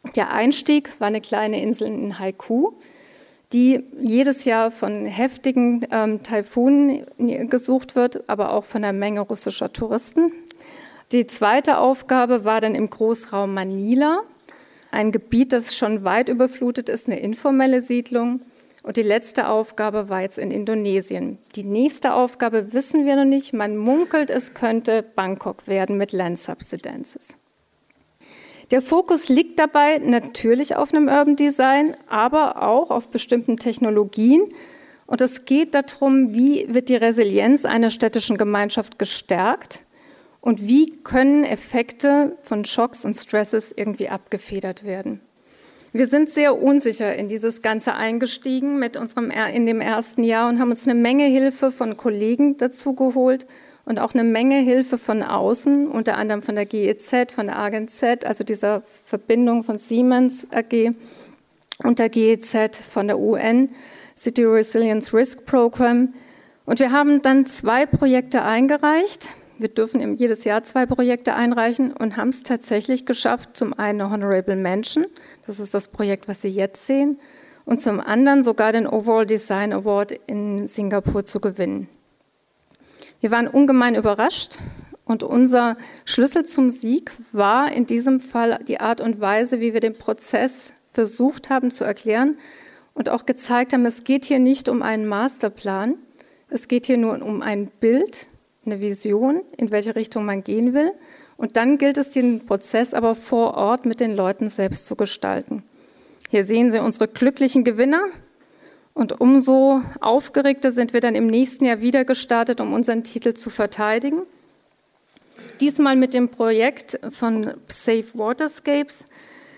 Der Einstieg war eine kleine Insel in Haiku, die jedes Jahr von heftigen ähm, Taifunen gesucht wird, aber auch von einer Menge russischer Touristen. Die zweite Aufgabe war dann im Großraum Manila, ein Gebiet, das schon weit überflutet ist, eine informelle Siedlung. Und die letzte Aufgabe war jetzt in Indonesien. Die nächste Aufgabe wissen wir noch nicht. Man munkelt, es könnte Bangkok werden mit Land Subsidences. Der Fokus liegt dabei natürlich auf einem Urban Design, aber auch auf bestimmten Technologien. Und es geht darum, wie wird die Resilienz einer städtischen Gemeinschaft gestärkt und wie können Effekte von Schocks und Stresses irgendwie abgefedert werden. Wir sind sehr unsicher in dieses Ganze eingestiegen mit unserem, in dem ersten Jahr und haben uns eine Menge Hilfe von Kollegen dazu geholt und auch eine Menge Hilfe von außen, unter anderem von der G E Z, von der Argent Z, also dieser Verbindung von Siemens A G und der G E Z von der U N, City Resilience Risk Program. Und wir haben dann zwei Projekte eingereicht. Wir dürfen jedes Jahr zwei Projekte einreichen und haben es tatsächlich geschafft, zum einen eine Honorable Mention, das ist das Projekt, was Sie jetzt sehen, und zum anderen sogar den Overall Design Award in Singapur zu gewinnen. Wir waren ungemein überrascht und unser Schlüssel zum Sieg war in diesem Fall die Art und Weise, wie wir den Prozess versucht haben zu erklären und auch gezeigt haben, es geht hier nicht um einen Masterplan, es geht hier nur um ein Bild, eine Vision, in welche Richtung man gehen will. Und dann gilt es, den Prozess aber vor Ort mit den Leuten selbst zu gestalten. Hier sehen Sie unsere glücklichen Gewinner. Und umso aufgeregter sind wir dann im nächsten Jahr wieder gestartet, um unseren Titel zu verteidigen. Diesmal mit dem Projekt von Safe Waterscapes.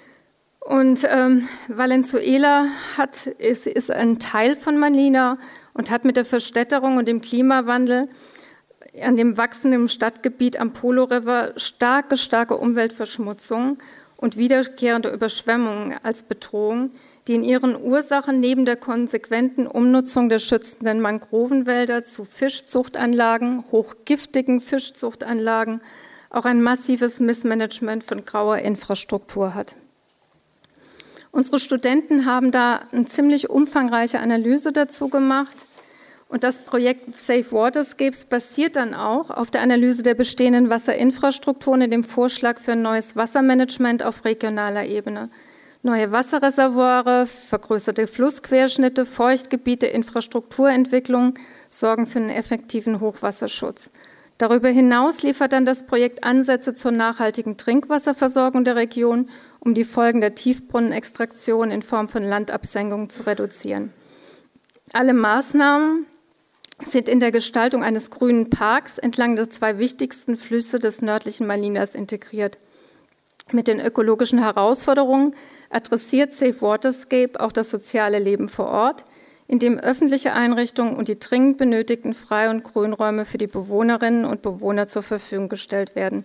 Und ähm, Valenzuela hat, ist, ist ein Teil von Manila und hat mit der Verstädterung und dem Klimawandel an dem wachsenden Stadtgebiet am Polo River starke, starke Umweltverschmutzung und wiederkehrende Überschwemmungen als Bedrohung, die in ihren Ursachen neben der konsequenten Umnutzung der schützenden Mangrovenwälder zu Fischzuchtanlagen, hochgiftigen Fischzuchtanlagen, auch ein massives Missmanagement von grauer Infrastruktur hat. Unsere Studenten haben da eine ziemlich umfangreiche Analyse dazu gemacht. Und das Projekt Safe Waterscapes basiert dann auch auf der Analyse der bestehenden Wasserinfrastrukturen in dem Vorschlag für ein neues Wassermanagement auf regionaler Ebene. Neue Wasserreservoire, vergrößerte Flussquerschnitte, Feuchtgebiete, Infrastrukturentwicklung sorgen für einen effektiven Hochwasserschutz. Darüber hinaus liefert dann das Projekt Ansätze zur nachhaltigen Trinkwasserversorgung der Region, um die Folgen der Tiefbrunnenextraktion in Form von Landabsenkung zu reduzieren. Alle Maßnahmen sind in der Gestaltung eines grünen Parks entlang der zwei wichtigsten Flüsse des nördlichen Malinas integriert. Mit den ökologischen Herausforderungen adressiert Safe Waterscape auch das soziale Leben vor Ort, in dem öffentliche Einrichtungen und die dringend benötigten Frei- und Grünräume für die Bewohnerinnen und Bewohner zur Verfügung gestellt werden.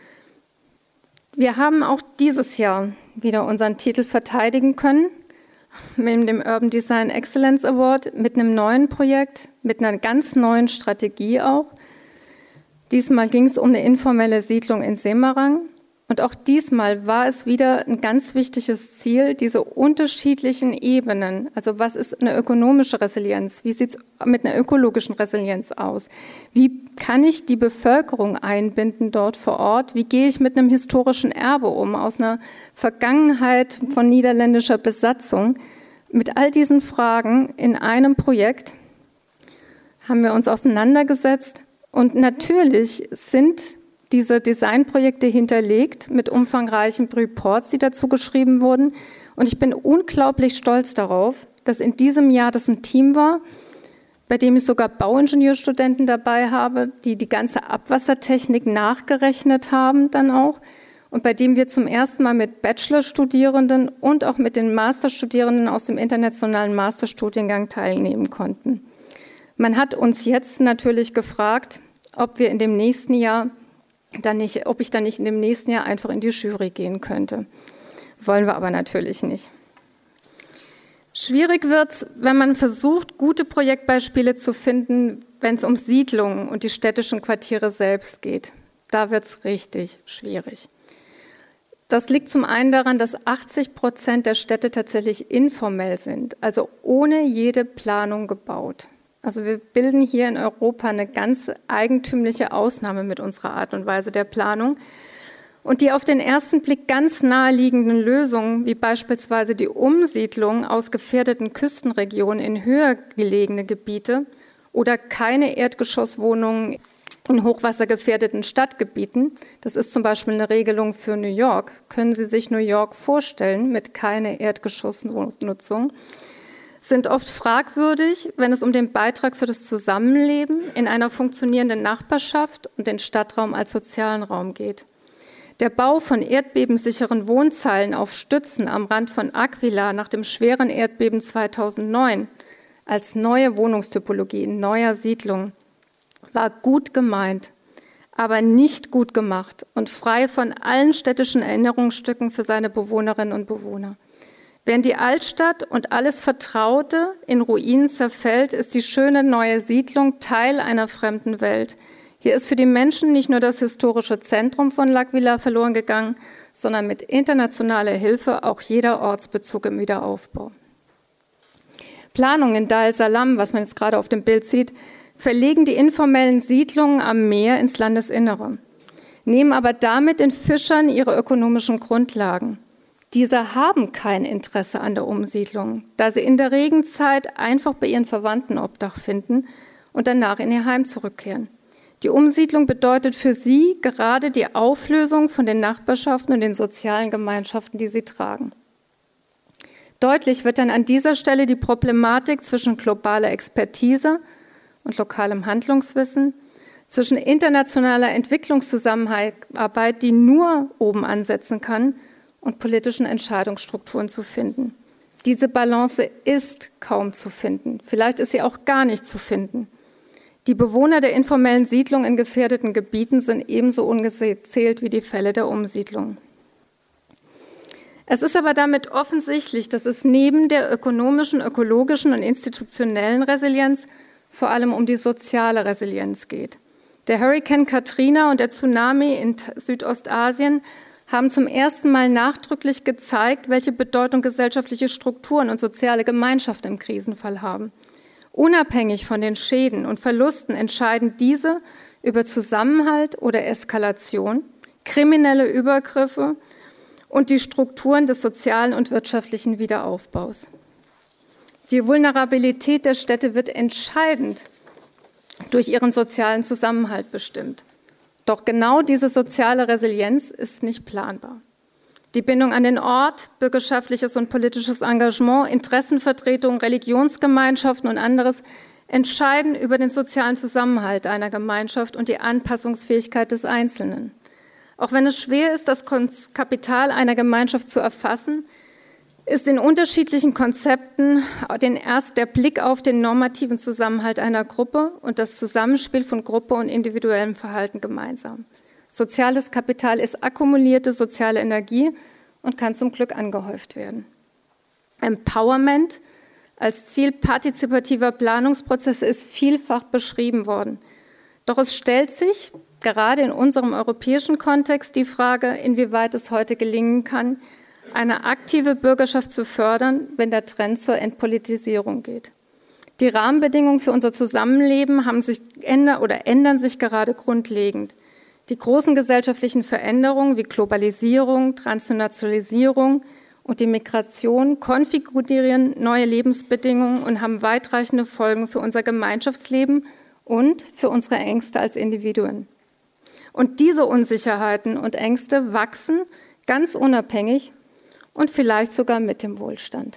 Wir haben auch dieses Jahr wieder unseren Titel verteidigen können, mit dem Urban Design Excellence Award, mit einem neuen Projekt, mit einer ganz neuen Strategie auch. Diesmal ging es um eine informelle Siedlung in Semarang. Und auch diesmal war es wieder ein ganz wichtiges Ziel, diese unterschiedlichen Ebenen, also was ist eine ökonomische Resilienz, wie sieht es mit einer ökologischen Resilienz aus, wie kann ich die Bevölkerung einbinden dort vor Ort, wie gehe ich mit einem historischen Erbe um, aus einer Vergangenheit von niederländischer Besatzung. Mit all diesen Fragen in einem Projekt haben wir uns auseinandergesetzt und natürlich sind diese Designprojekte hinterlegt mit umfangreichen Reports, die dazu geschrieben wurden. Und ich bin unglaublich stolz darauf, dass in diesem Jahr das ein Team war, bei dem ich sogar Bauingenieurstudenten dabei habe, die die ganze Abwassertechnik nachgerechnet haben dann auch und bei dem wir zum ersten Mal mit Bachelorstudierenden und auch mit den Masterstudierenden aus dem internationalen Masterstudiengang teilnehmen konnten. Man hat uns jetzt natürlich gefragt, ob wir in dem nächsten Jahr dann nicht, ob ich dann nicht in dem nächsten Jahr einfach in die Jury gehen könnte. Wollen wir aber natürlich nicht. Schwierig wird es, wenn man versucht, gute Projektbeispiele zu finden, wenn es um Siedlungen und die städtischen Quartiere selbst geht. Da wird es richtig schwierig. Das liegt zum einen daran, dass achtzig Prozent der Städte tatsächlich informell sind, also ohne jede Planung gebaut. Also wir bilden hier in Europa eine ganz eigentümliche Ausnahme mit unserer Art und Weise der Planung. Und die auf den ersten Blick ganz naheliegenden Lösungen, wie beispielsweise die Umsiedlung aus gefährdeten Küstenregionen in höher gelegene Gebiete oder keine Erdgeschosswohnungen in hochwassergefährdeten Stadtgebieten, das ist zum Beispiel eine Regelung für New York, können Sie sich New York vorstellen mit keine Erdgeschossnutzung, sind oft fragwürdig, wenn es um den Beitrag für das Zusammenleben in einer funktionierenden Nachbarschaft und den Stadtraum als sozialen Raum geht. Der Bau von erdbebensicheren Wohnzeilen auf Stützen am Rand von Aquila nach dem schweren Erdbeben zweitausendneun als neue Wohnungstypologie in neuer Siedlung war gut gemeint, aber nicht gut gemacht und frei von allen städtischen Erinnerungsstücken für seine Bewohnerinnen und Bewohner. Während die Altstadt und alles Vertraute in Ruinen zerfällt, ist die schöne neue Siedlung Teil einer fremden Welt. Hier ist für die Menschen nicht nur das historische Zentrum von L'Aquila verloren gegangen, sondern mit internationaler Hilfe auch jeder Ortsbezug im Wiederaufbau. Planungen in Dar es Salaam, was man jetzt gerade auf dem Bild sieht, verlegen die informellen Siedlungen am Meer ins Landesinnere, nehmen aber damit den Fischern ihre ökonomischen Grundlagen. Diese haben kein Interesse an der Umsiedlung, da sie in der Regenzeit einfach bei ihren Verwandten Obdach finden und danach in ihr Heim zurückkehren. Die Umsiedlung bedeutet für sie gerade die Auflösung von den Nachbarschaften und den sozialen Gemeinschaften, die sie tragen. Deutlich wird dann an dieser Stelle die Problematik zwischen globaler Expertise und lokalem Handlungswissen, zwischen internationaler Entwicklungszusammenarbeit, die nur oben ansetzen kann, und politischen Entscheidungsstrukturen zu finden. Diese Balance ist kaum zu finden. Vielleicht ist sie auch gar nicht zu finden. Die Bewohner der informellen Siedlung in gefährdeten Gebieten sind ebenso ungezählt wie die Fälle der Umsiedlung. Es ist aber damit offensichtlich, dass es neben der ökonomischen, ökologischen und institutionellen Resilienz vor allem um die soziale Resilienz geht. Der Hurrikan Katrina und der Tsunami in Südostasien haben zum ersten Mal nachdrücklich gezeigt, welche Bedeutung gesellschaftliche Strukturen und soziale Gemeinschaft im Krisenfall haben. Unabhängig von den Schäden und Verlusten entscheiden diese über Zusammenhalt oder Eskalation, kriminelle Übergriffe und die Strukturen des sozialen und wirtschaftlichen Wiederaufbaus. Die Vulnerabilität der Städte wird entscheidend durch ihren sozialen Zusammenhalt bestimmt. Doch genau diese soziale Resilienz ist nicht planbar. Die Bindung an den Ort, bürgerschaftliches und politisches Engagement, Interessenvertretung, Religionsgemeinschaften und anderes entscheiden über den sozialen Zusammenhalt einer Gemeinschaft und die Anpassungsfähigkeit des Einzelnen. Auch wenn es schwer ist, das Kapital einer Gemeinschaft zu erfassen, ist in unterschiedlichen Konzepten den erst der Blick auf den normativen Zusammenhalt einer Gruppe und das Zusammenspiel von Gruppe und individuellem Verhalten gemeinsam. Soziales Kapital ist akkumulierte soziale Energie und kann zum Glück angehäuft werden. Empowerment als Ziel partizipativer Planungsprozesse ist vielfach beschrieben worden. Doch es stellt sich, gerade in unserem europäischen Kontext, die Frage, inwieweit es heute gelingen kann, eine aktive Bürgerschaft zu fördern, wenn der Trend zur Entpolitisierung geht. Die Rahmenbedingungen für unser Zusammenleben haben sich ändern oder ändern sich gerade grundlegend. Die großen gesellschaftlichen Veränderungen wie Globalisierung, Transnationalisierung und die Migration konfigurieren neue Lebensbedingungen und haben weitreichende Folgen für unser Gemeinschaftsleben und für unsere Ängste als Individuen. Und diese Unsicherheiten und Ängste wachsen ganz unabhängig und vielleicht sogar mit dem Wohlstand.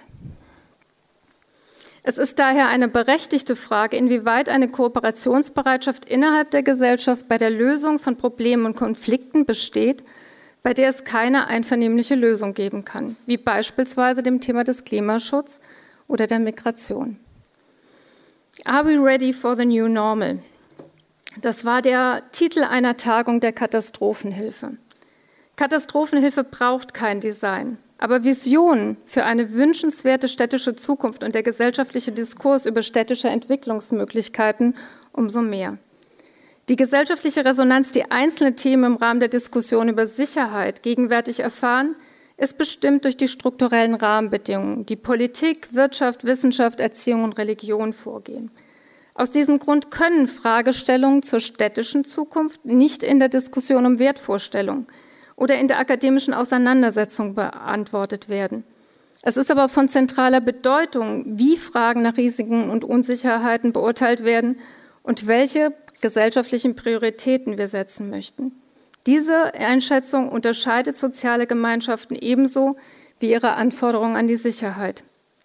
Es ist daher eine berechtigte Frage, inwieweit eine Kooperationsbereitschaft innerhalb der Gesellschaft bei der Lösung von Problemen und Konflikten besteht, bei der es keine einvernehmliche Lösung geben kann, wie beispielsweise dem Thema des Klimaschutzes oder der Migration. Are we ready for the new normal? Das war der Titel einer Tagung der Katastrophenhilfe. Katastrophenhilfe braucht kein Design. Aber Visionen für eine wünschenswerte städtische Zukunft und der gesellschaftliche Diskurs über städtische Entwicklungsmöglichkeiten umso mehr. Die gesellschaftliche Resonanz, die einzelne Themen im Rahmen der Diskussion über Sicherheit gegenwärtig erfahren, ist bestimmt durch die strukturellen Rahmenbedingungen, die Politik, Wirtschaft, Wissenschaft, Erziehung und Religion vorgehen. Aus diesem Grund können Fragestellungen zur städtischen Zukunft nicht in der Diskussion um Wertvorstellungen oder in der akademischen Auseinandersetzung beantwortet werden. Es ist aber von zentraler Bedeutung, wie Fragen nach Risiken und Unsicherheiten beurteilt werden und welche gesellschaftlichen Prioritäten wir setzen möchten. Diese Einschätzung unterscheidet soziale Gemeinschaften ebenso wie ihre Anforderungen an die Sicherheit.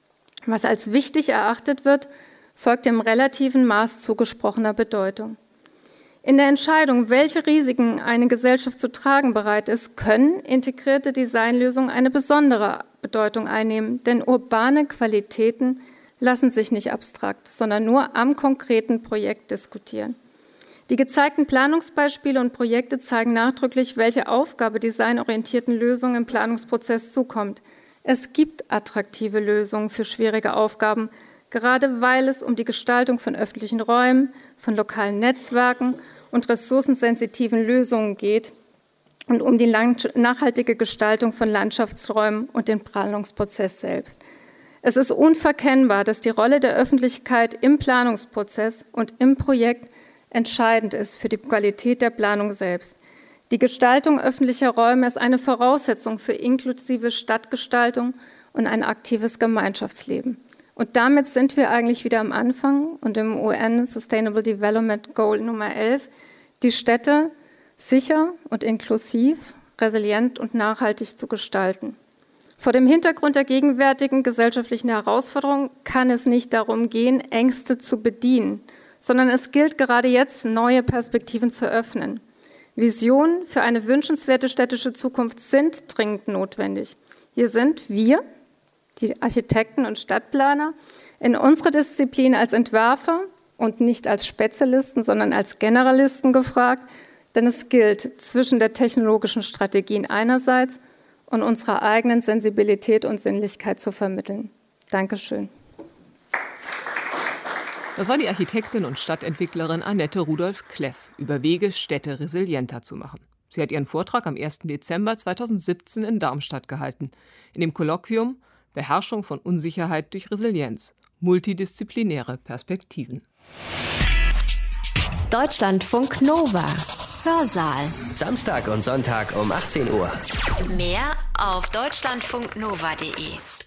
Was als wichtig erachtet wird, folgt dem relativen Maß zugesprochener Bedeutung. In der Entscheidung, welche Risiken eine Gesellschaft zu tragen bereit ist, können integrierte Designlösungen eine besondere Bedeutung einnehmen, denn urbane Qualitäten lassen sich nicht abstrakt, sondern nur am konkreten Projekt diskutieren. Die gezeigten Planungsbeispiele und Projekte zeigen nachdrücklich, welche Aufgabe designorientierten Lösungen im Planungsprozess zukommt. Es gibt attraktive Lösungen für schwierige Aufgaben, gerade weil es um die Gestaltung von öffentlichen Räumen, von lokalen Netzwerken und ressourcensensitiven Lösungen geht und um die nachhaltige Gestaltung von Landschaftsräumen und den Planungsprozess selbst. Es ist unverkennbar, dass die Rolle der Öffentlichkeit im Planungsprozess und im Projekt entscheidend ist für die Qualität der Planung selbst. Die Gestaltung öffentlicher Räume ist eine Voraussetzung für inklusive Stadtgestaltung und ein aktives Gemeinschaftsleben. Und damit sind wir eigentlich wieder am Anfang und im U N Sustainable Development Goal Nummer elf, die Städte sicher und inklusiv, resilient und nachhaltig zu gestalten. Vor dem Hintergrund der gegenwärtigen gesellschaftlichen Herausforderungen kann es nicht darum gehen, Ängste zu bedienen, sondern es gilt gerade jetzt, neue Perspektiven zu öffnen. Visionen für eine wünschenswerte städtische Zukunft sind dringend notwendig. Hier sind wir, die Architekten und Stadtplaner, in unserer Disziplin als Entwerfer und nicht als Spezialisten, sondern als Generalisten gefragt, denn es gilt, zwischen der technologischen Strategien einerseits und unserer eigenen Sensibilität und Sinnlichkeit zu vermitteln. Dankeschön. Das war die Architektin und Stadtentwicklerin Annette Rudolph-Kleff über Wege, Städte resilienter zu machen. Sie hat ihren Vortrag am ersten Dezember zweitausendsiebzehn in Darmstadt gehalten, in dem Kolloquium Beherrschung von Unsicherheit durch Resilienz. Multidisziplinäre Perspektiven. Deutschlandfunk Nova. Hörsaal. Samstag und Sonntag um achtzehn Uhr. Mehr auf deutschlandfunknova punkt de.